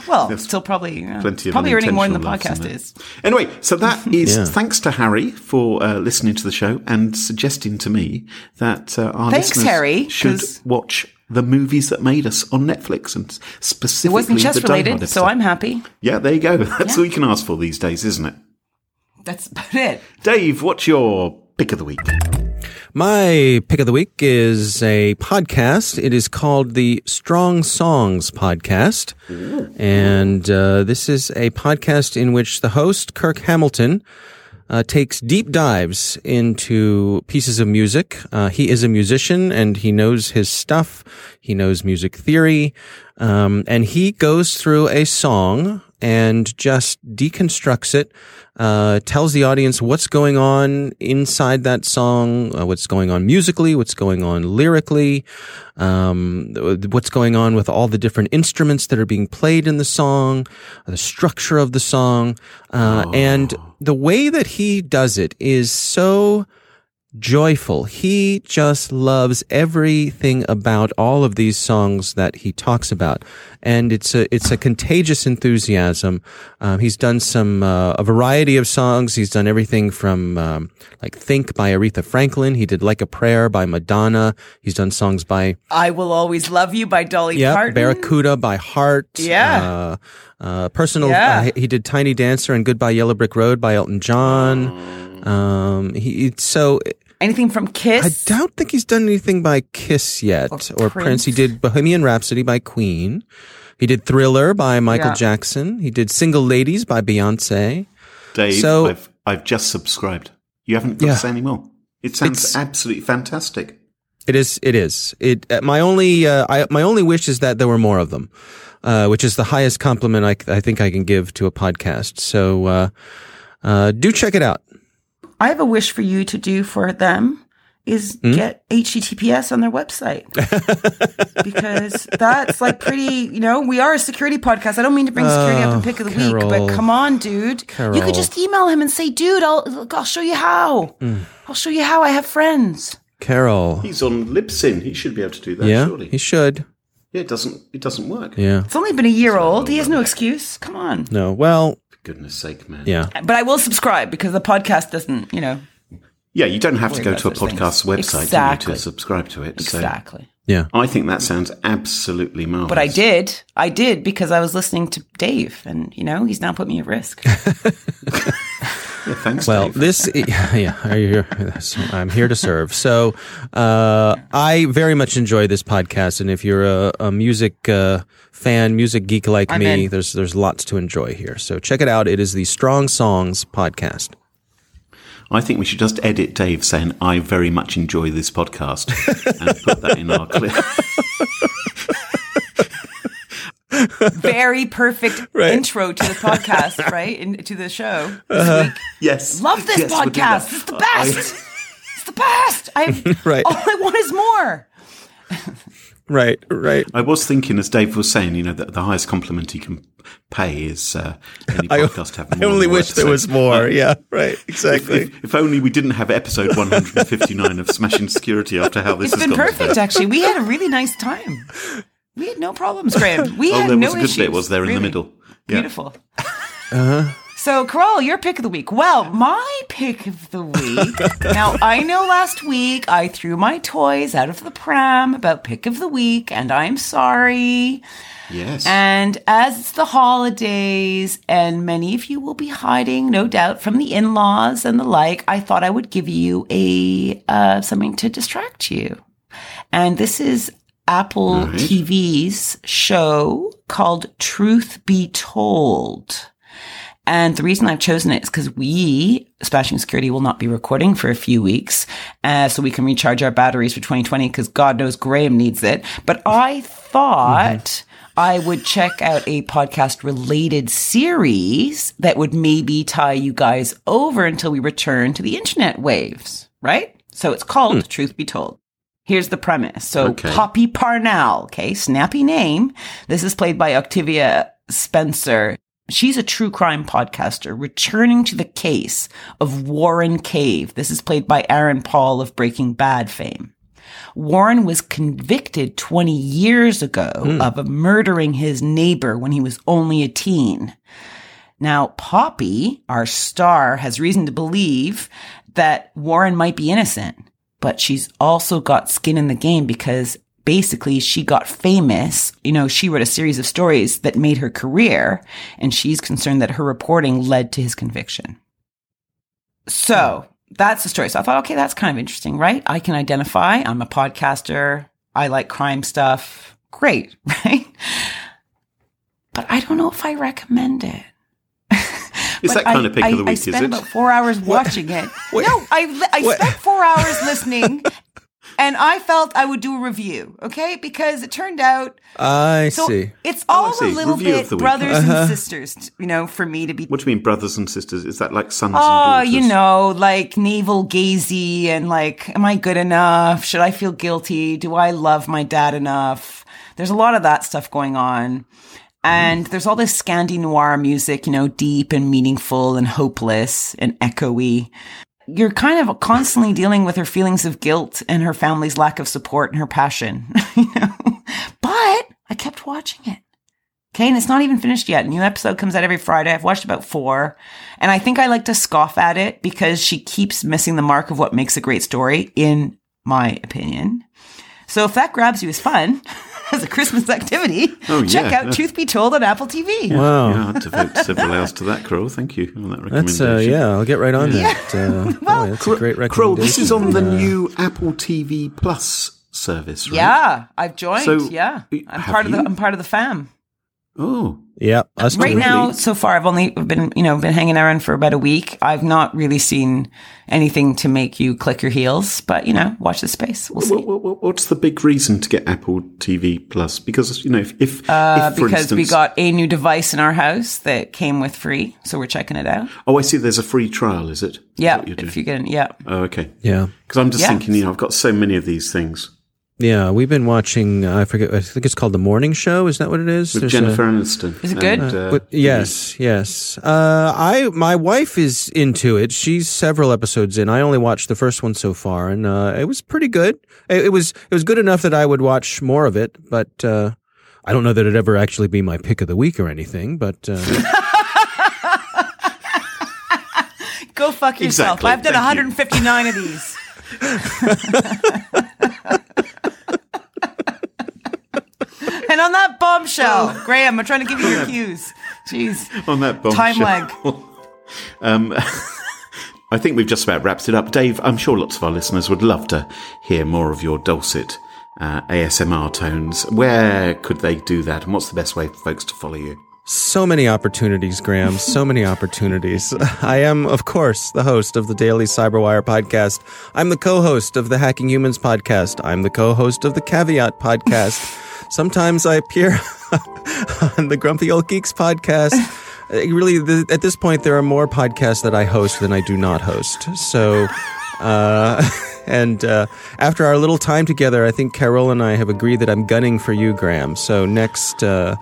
Speaker 2: Well,
Speaker 1: There's
Speaker 2: still probably
Speaker 1: plenty of
Speaker 2: probably earning more than the
Speaker 1: unintentional laughs in
Speaker 2: podcast
Speaker 1: there.
Speaker 2: is.
Speaker 1: Anyway, so that is
Speaker 3: Yeah.
Speaker 1: thanks to Harry for listening to the show and suggesting to me that our
Speaker 2: Thanks,
Speaker 1: listeners
Speaker 2: Harry,
Speaker 1: should
Speaker 2: 'cause-
Speaker 1: watch the movies that made us on Netflix, and
Speaker 2: It
Speaker 1: specifically
Speaker 2: wasn't chess
Speaker 1: the Die Hard
Speaker 2: related, so
Speaker 1: episode.
Speaker 2: I'm happy.
Speaker 1: Yeah, there you go. That's all you can ask for these days, isn't it?
Speaker 2: That's about it.
Speaker 1: Dave, what's your pick of the week?
Speaker 3: My pick of the week is a podcast. It is called the Strong Songs Podcast. And this is a podcast in which the host, Kirk Hamilton, takes deep dives into pieces of music. He is a musician and he knows his stuff. He knows music theory. And he goes through a song and just deconstructs it, tells the audience what's going on inside that song, what's going on musically, what's going on lyrically, what's going on with all the different instruments that are being played in the song, the structure of the song. And the way that he does it is so joyful. He just loves everything about all of these songs that he talks about. And it's a contagious enthusiasm. He's done a variety of songs. He's done everything from, like Think by Aretha Franklin. He did Like a Prayer by Madonna. He's done songs by,
Speaker 2: I Will Always Love You by Dolly
Speaker 3: yeah,
Speaker 2: Parton.
Speaker 3: Barracuda by Heart.
Speaker 2: Yeah.
Speaker 3: Personal,
Speaker 2: Yeah.
Speaker 3: he did Tiny Dancer and Goodbye Yellow Brick Road by Elton John.
Speaker 2: Anything from
Speaker 3: I
Speaker 2: Kiss?
Speaker 3: don't think he's done anything by Kiss yet, or Prince. He did Bohemian Rhapsody by Queen. He did Thriller by Michael
Speaker 2: Yeah.
Speaker 3: Jackson. He did Single Ladies by Beyonce.
Speaker 1: Dave,
Speaker 3: So-
Speaker 1: I've just subscribed. You haven't got
Speaker 3: Yeah.
Speaker 1: to say any more. It sounds
Speaker 3: It's-
Speaker 1: absolutely fantastic.
Speaker 3: It is. My only wish is that there were more of them, which is the highest compliment I think I can give to a podcast. So, do check it out.
Speaker 2: I have a wish for you to do for them is get HTTPS on their website. Because that's like pretty, we are a security podcast. I don't mean to bring security up in pick of the week,
Speaker 3: Carol.
Speaker 2: but come on, dude. You
Speaker 3: Carol.
Speaker 2: could just email him and say, dude, I'll show you how. I'll show you how. I have friends.
Speaker 3: Carol.
Speaker 1: He's on Libsyn. He should be able to do that,
Speaker 3: Yeah,
Speaker 1: surely.
Speaker 3: he should.
Speaker 1: Yeah, it doesn't work.
Speaker 3: Yeah.
Speaker 2: It's only been a year old. He has no excuse. Come on.
Speaker 3: No. Well.
Speaker 1: For goodness sake, man.
Speaker 3: Yeah.
Speaker 2: But I will subscribe because the podcast doesn't,
Speaker 1: Yeah, you don't have to
Speaker 2: Worry
Speaker 1: go
Speaker 2: about
Speaker 1: to a
Speaker 2: those things.
Speaker 1: podcast website do
Speaker 2: Exactly.
Speaker 1: you, to subscribe to it.
Speaker 2: Exactly.
Speaker 3: Yeah.
Speaker 1: So I think that sounds absolutely marvelous.
Speaker 2: But I did because I was listening to Dave and, he's now put me at risk.
Speaker 1: Yeah, thanks,
Speaker 3: Well,
Speaker 1: Dave.
Speaker 3: I'm here to serve. So, I very much enjoy this podcast, and if you're a music fan, music geek like
Speaker 2: I'm
Speaker 3: me,
Speaker 2: in.
Speaker 3: there's lots to enjoy here. So check it out. It is the Strong Songs Podcast.
Speaker 1: I think we should just edit Dave saying, I very much enjoy this podcast and put that in our clip.
Speaker 2: Very perfect
Speaker 3: Right.
Speaker 2: intro to the podcast, right? To the show this week.
Speaker 1: Yes.
Speaker 2: Love this
Speaker 1: Yes, we'll do
Speaker 2: podcast.
Speaker 1: that.
Speaker 2: It's the best. It's the best.
Speaker 3: Right.
Speaker 2: All I want is more.
Speaker 3: Right.
Speaker 1: I was thinking, as Dave was saying, that the highest compliment he can pay is any podcast have more.
Speaker 3: I only
Speaker 1: and more
Speaker 3: wish there was
Speaker 1: episodes.
Speaker 3: more. Yeah, right. Exactly.
Speaker 1: If only we didn't have episode 159 of Smashing Security after how this
Speaker 2: It's
Speaker 1: has
Speaker 2: been
Speaker 1: gone
Speaker 2: perfect,
Speaker 1: today.
Speaker 2: actually. We had a really nice time. We had no problems, Graham. We had
Speaker 1: There
Speaker 2: no
Speaker 1: was a good
Speaker 2: issues.
Speaker 1: bit, was there, in the
Speaker 2: Really.
Speaker 1: middle? Yeah.
Speaker 2: Beautiful. So, Carol, your pick of the week. Well, my pick of the week. Now, I know last week I threw my toys out of the pram about pick of the week, and I'm sorry.
Speaker 1: Yes.
Speaker 2: And as it's the holidays, and many of you will be hiding, no doubt, from the in-laws and the like, I thought I would give you something to distract you. And this is Apple TV's show called Truth Be Told. And the reason I've chosen it is because we, Smashing Security, will not be recording for a few weeks, so we can recharge our batteries for 2020 because God knows Graham needs it. But I thought I would check out a podcast-related series that would maybe tie you guys over until we return to the internet waves, right? So it's called Truth Be Told. Here's the premise. So
Speaker 1: Okay.
Speaker 2: Poppy Parnell, okay, snappy name. This is played by Octavia Spencer. She's a true crime podcaster returning to the case of Warren Cave. This is played by Aaron Paul of Breaking Bad fame. Warren was convicted 20 years ago of murdering his neighbor when he was only a teen. Now, Poppy, our star, has reason to believe that Warren might be innocent, but she's also got skin in the game because basically she got famous. You know, she wrote a series of stories that made her career, and she's concerned that her reporting led to his conviction. So that's the story. So I thought, okay, that's kind of interesting, right? I can identify. I'm a podcaster. I like crime stuff. Great, right? But I don't know if I recommend it.
Speaker 1: Is that kind of pick of the week,
Speaker 2: I spent
Speaker 1: is it?
Speaker 2: about 4 hours watching it. No, I spent 4 hours listening, and I felt I would do a review, okay? Because it turned out...
Speaker 3: I see.
Speaker 2: It's all
Speaker 1: I see.
Speaker 2: a little
Speaker 1: Review of the
Speaker 2: bit
Speaker 1: week.
Speaker 2: brothers and sisters, you know, for me to be...
Speaker 1: What do you mean, brothers and sisters? Is that like sons and
Speaker 2: Oh,
Speaker 1: daughters?
Speaker 2: you know, like navel gazing and like, am I good enough? Should I feel guilty? Do I love my dad enough? There's a lot of that stuff going on. And there's all this Scandi noir music, you know, deep and meaningful and hopeless and echoey. You're kind of constantly dealing with her feelings of guilt and her family's lack of support and her passion, you know. But I kept watching it. Okay, and it's not even finished yet. A new episode comes out every Friday. I've watched about 4. And I think I like to scoff at it because she keeps missing the mark of what makes a great story, in my opinion. So if that grabs you as fun... as a Christmas activity, check out Truth Be Told on Apple TV.
Speaker 3: Wow.
Speaker 1: Yeah, I had to devote several hours to that, Kroll. Thank you on that recommendation.
Speaker 3: That's, I'll get right on that. That's a great recommendation.
Speaker 1: Kroll, this is on the new Apple TV Plus service, right?
Speaker 2: Yeah, I've joined.
Speaker 1: So,
Speaker 2: I'm part of the fam.
Speaker 1: Oh.
Speaker 3: Yeah. Us
Speaker 2: Right
Speaker 3: too.
Speaker 2: now, so far, I've only been hanging around for about a week. I've not really seen anything to make you click your heels, but, watch the space. We'll see.
Speaker 1: What's the big reason to get Apple TV Plus? Because, if for
Speaker 2: because
Speaker 1: instance,
Speaker 2: we got a new device in our house that came with free, so we're checking it out.
Speaker 1: Oh, I see. There's a free trial, is it?
Speaker 2: Yeah, if you get it, yeah.
Speaker 1: Oh, okay.
Speaker 3: Yeah.
Speaker 1: Because I'm just thinking, I've got so many of these things.
Speaker 3: Yeah, we've been watching, I think it's called The Morning Show. Is that what it is?
Speaker 1: With Jennifer Aniston.
Speaker 2: Is it good?
Speaker 3: Yes. My wife is into it. She's several episodes in. I only watched the first one so far, and it was pretty good. It was good enough that I would watch more of it, but I don't know that it'd ever actually be my pick of the week or anything, but...
Speaker 2: Go fuck yourself.
Speaker 1: Exactly.
Speaker 2: I've done 159 of these. And on that bombshell, Graham, I'm trying to give you your cues. Jeez.
Speaker 1: On that bombshell.
Speaker 2: Time lag.
Speaker 1: I think we've just about wrapped it up. Dave, I'm sure lots of our listeners would love to hear more of your dulcet ASMR tones. Where could they do that? And what's the best way for folks to follow you?
Speaker 3: So many opportunities, Graham. So many opportunities. I am, of course, the host of the Daily Cyberwire podcast. I'm the co-host of the Hacking Humans podcast. I'm the co-host of the Caveat podcast. Sometimes I appear on the Grumpy Old Geeks podcast. Really, at this point, there are more podcasts that I host than I do not host. So, and after our little time together, I think Carol and I have agreed that I'm gunning for you, Graham. So next...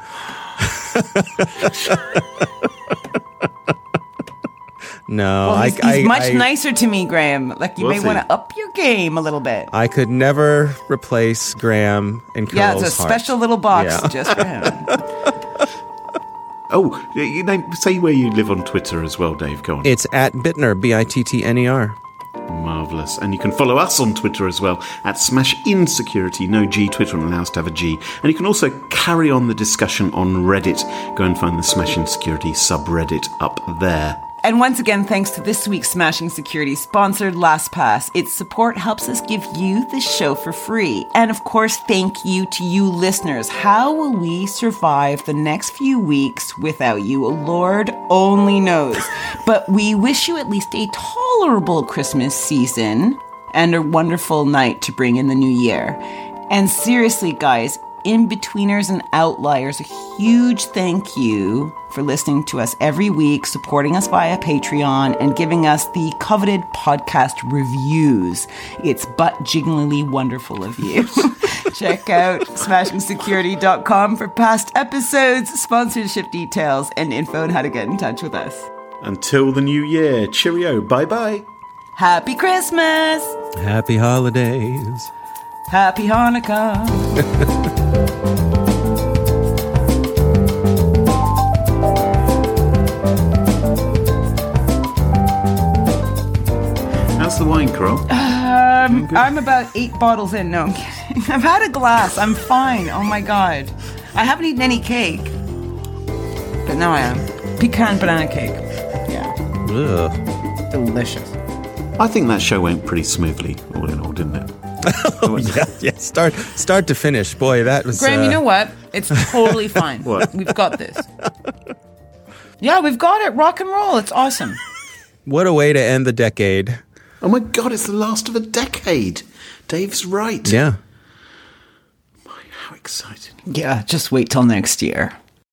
Speaker 3: No,
Speaker 2: well, he's much nicer to me, Graham. Like, you may want to up your game a little bit.
Speaker 3: I could never replace Graham in Carol's heart.
Speaker 2: Yeah, it's a special little box just for him.
Speaker 1: Oh, say where you live on Twitter as well, Dave. Go on.
Speaker 3: It's at Bittner, Bittner.
Speaker 1: Marvellous. And you can follow us on Twitter as well, at Smash Insecurity. No G, Twitter allows to have a G. And you can also carry on the discussion on Reddit. Go and find the Smash Insecurity subreddit up there.
Speaker 2: And once again, thanks to this week's Smashing Security sponsored LastPass. Its support helps us give you this show for free. And of course, thank you to you listeners. How will we survive the next few weeks without you? Lord only knows. But we wish you at least a tolerable Christmas season and a wonderful night to bring in the new year. And seriously, guys, in-betweeners and outliers, a huge thank you for listening to us every week, supporting us via Patreon, and giving us the coveted podcast reviews. It's butt-jigglingly wonderful of you. Check out smashingsecurity.com for past episodes, sponsorship details, and info on how to get in touch with us.
Speaker 1: Until the new year, cheerio, bye-bye.
Speaker 2: Happy Christmas!
Speaker 3: Happy holidays.
Speaker 2: Happy Hanukkah.
Speaker 1: How's the wine, Carol?
Speaker 2: I'm about 8 bottles in. No, I'm kidding. I've had a glass. I'm fine. Oh my God. I haven't eaten any cake. But now I am. Pecan banana cake. Yeah.
Speaker 3: Ugh.
Speaker 2: Delicious.
Speaker 1: I think that show went pretty smoothly, all in all, didn't it?
Speaker 3: Oh, yeah. Start to finish. Boy, that was...
Speaker 2: Graham, you know what? It's totally fine.
Speaker 1: What?
Speaker 2: We've got this. Yeah, we've got it. Rock and roll. It's awesome.
Speaker 3: What a way to end the decade.
Speaker 1: Oh my God, it's the last of a decade. Dave's right.
Speaker 3: Yeah.
Speaker 1: How exciting.
Speaker 2: Yeah, just wait till next year.